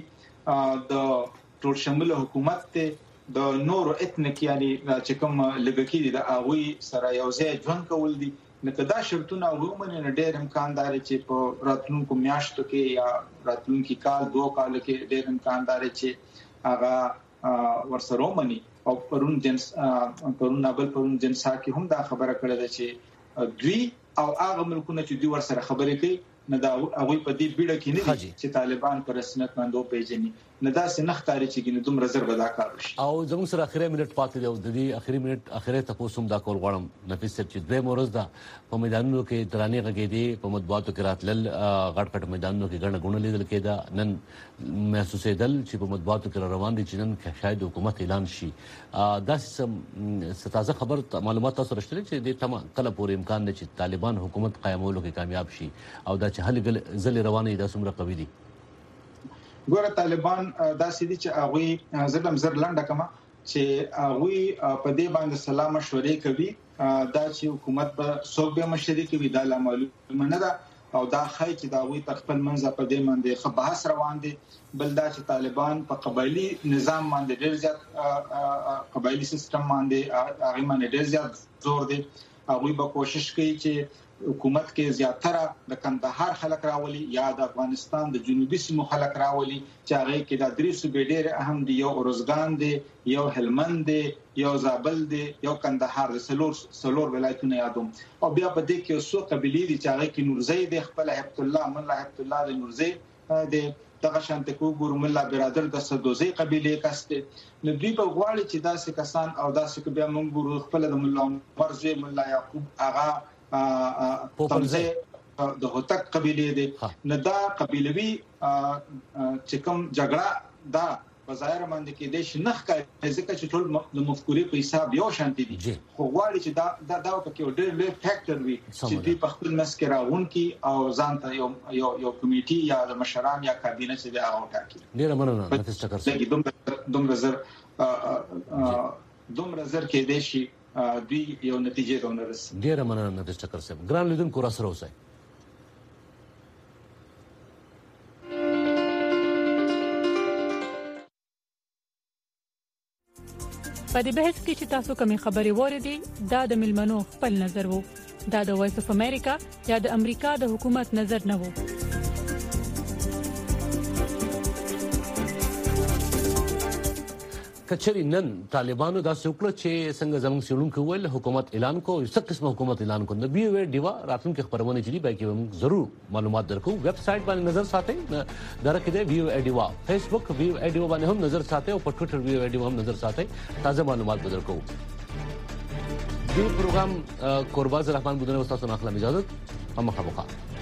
د ټول شامل حکومت ته د نورو اتنیک یعنی چې کوم لګکی دي د هغه سره یو ځای ژوند کول دي نو دا شرطونه عموما ډېر امکان لري چې په راتلونکو میاشتو کې یا راتلونکي کال دوه کال کې ډېر امکان لري چې هغه ورسره ومني او پرون جنس پرون نابل پرون جنسا کې هم دا خبره کړې ده چې دوی او هغه ملکونه چې دوی ورسره خبرې کوي نه دا هغه په دې بیړه کې نه دي چې طالبان پر رسمیت باندې پیژني نه دا څه نختاري چې ګینه دوم رزر به دا کار وشي او زموږ سره اخیری منټ پاتې دی او د دې اخیری منټ اخیری تاسو هم دا کول غواړم نفیس چې دوی مورز دا په میدانونو کې درانه غږې دي په مطبوعاتو کې راتلل غټ غټ میدانونو کې ګڼه ګونه لیدل کېدا نن محسوسېدل چې په مطبوعاتو کې روان دي چې نن شاید حکومت اعلان شي دا څه تازه خبر معلومات تاسو راشته چې د تمام کله پورې امکان دی چې طالبان حکومت قائمولو کې کامیاب شي او دا چې هلې ځلې روانې د څومره قوي دي ګوره طالبان دا سړي چې هغه زدم زر لنډه کما چې هغه په دې باندې سلام مشورې کوي دا چې حکومت به څوک به مشورې کوي دا لا معلومه نه ده او دا خای چې دا وی تخپل منځه په دې باندې خبرس روان دي بل دا چې طالبان په قبایلی نظام باندې ډېر زیات قبایلی سیستم باندې هغه باندې ډېر زیات زور دي هغه به کوشش کوي چې حکومت کې زیاتره د کندهار خلک راولي یا د افغانستان د جنوبي سیمو خلک راولي چې هغه کې د درې صوبې ډېر اهم دي یو اورزګان دي یو هلمند دي یو زابل دي یو کندهار د سلور سلور ولایتونه یادوم او بیا په دې کې څو قبيلې دي چې هغه کې نورزي د خپل هبت الله مولا هبت الله د نورزي د دغه شانت کو ګور مولا برادر د سدوزي قبيله کسته نو دوی په غواړي چې داسې کسان او داسې بیا موږ ګور خپل د مولا مرزي مولا یعقوب اغا پوپلزه د هوتک قبيله دي نه دا قبيلوي چې کوم جګړه دا بظاهر باندې کې د شنخ کا ځکه چې ټول د مفکورې په حساب یو شانتي دي خو غواړي چې دا دا دا په کې ډېر لوی فیکټر وي چې دوی په خپل مسکه راغون کې او ځان ته یو یو یو کمیټي یا د مشران یا کابینه چې دا راوټاکي ډېر مننه نفس چکر سره دوم دوم زر دوم زر کې د شي دوی یو نتیجې ته ورسېږي ډېر مننه نفس چکر سره ګران لیدونکو را سره اوسئ په دې بحث کې چې تاسو کومې خبرې وریدي دا د ملمنو خپل نظر وو دا د وایس اف امریکا یا د امریکا د حکومت نظر نه وو کچري نن طالبانو دا څوکړه چې څنګه زموږ سیړونکو ویل حکومت اعلان کو یو څه قسمه حکومت اعلان کو نبی وی دیوا راتلونکي خبرونه چې دی باقي موږ ضرور معلومات درکو ویب سټ باندې نظر ساتئ درکې دی ویو ایډیوا فیسبوک ویو ایډیوا باندې هم نظر ساتئ او په ټوئیټر ویو ایډیوا هم نظر ساتئ تازه معلومات بدل کو دی پروګرام قرباز رحمان بودنه استاد ناخله اجازه هم خبره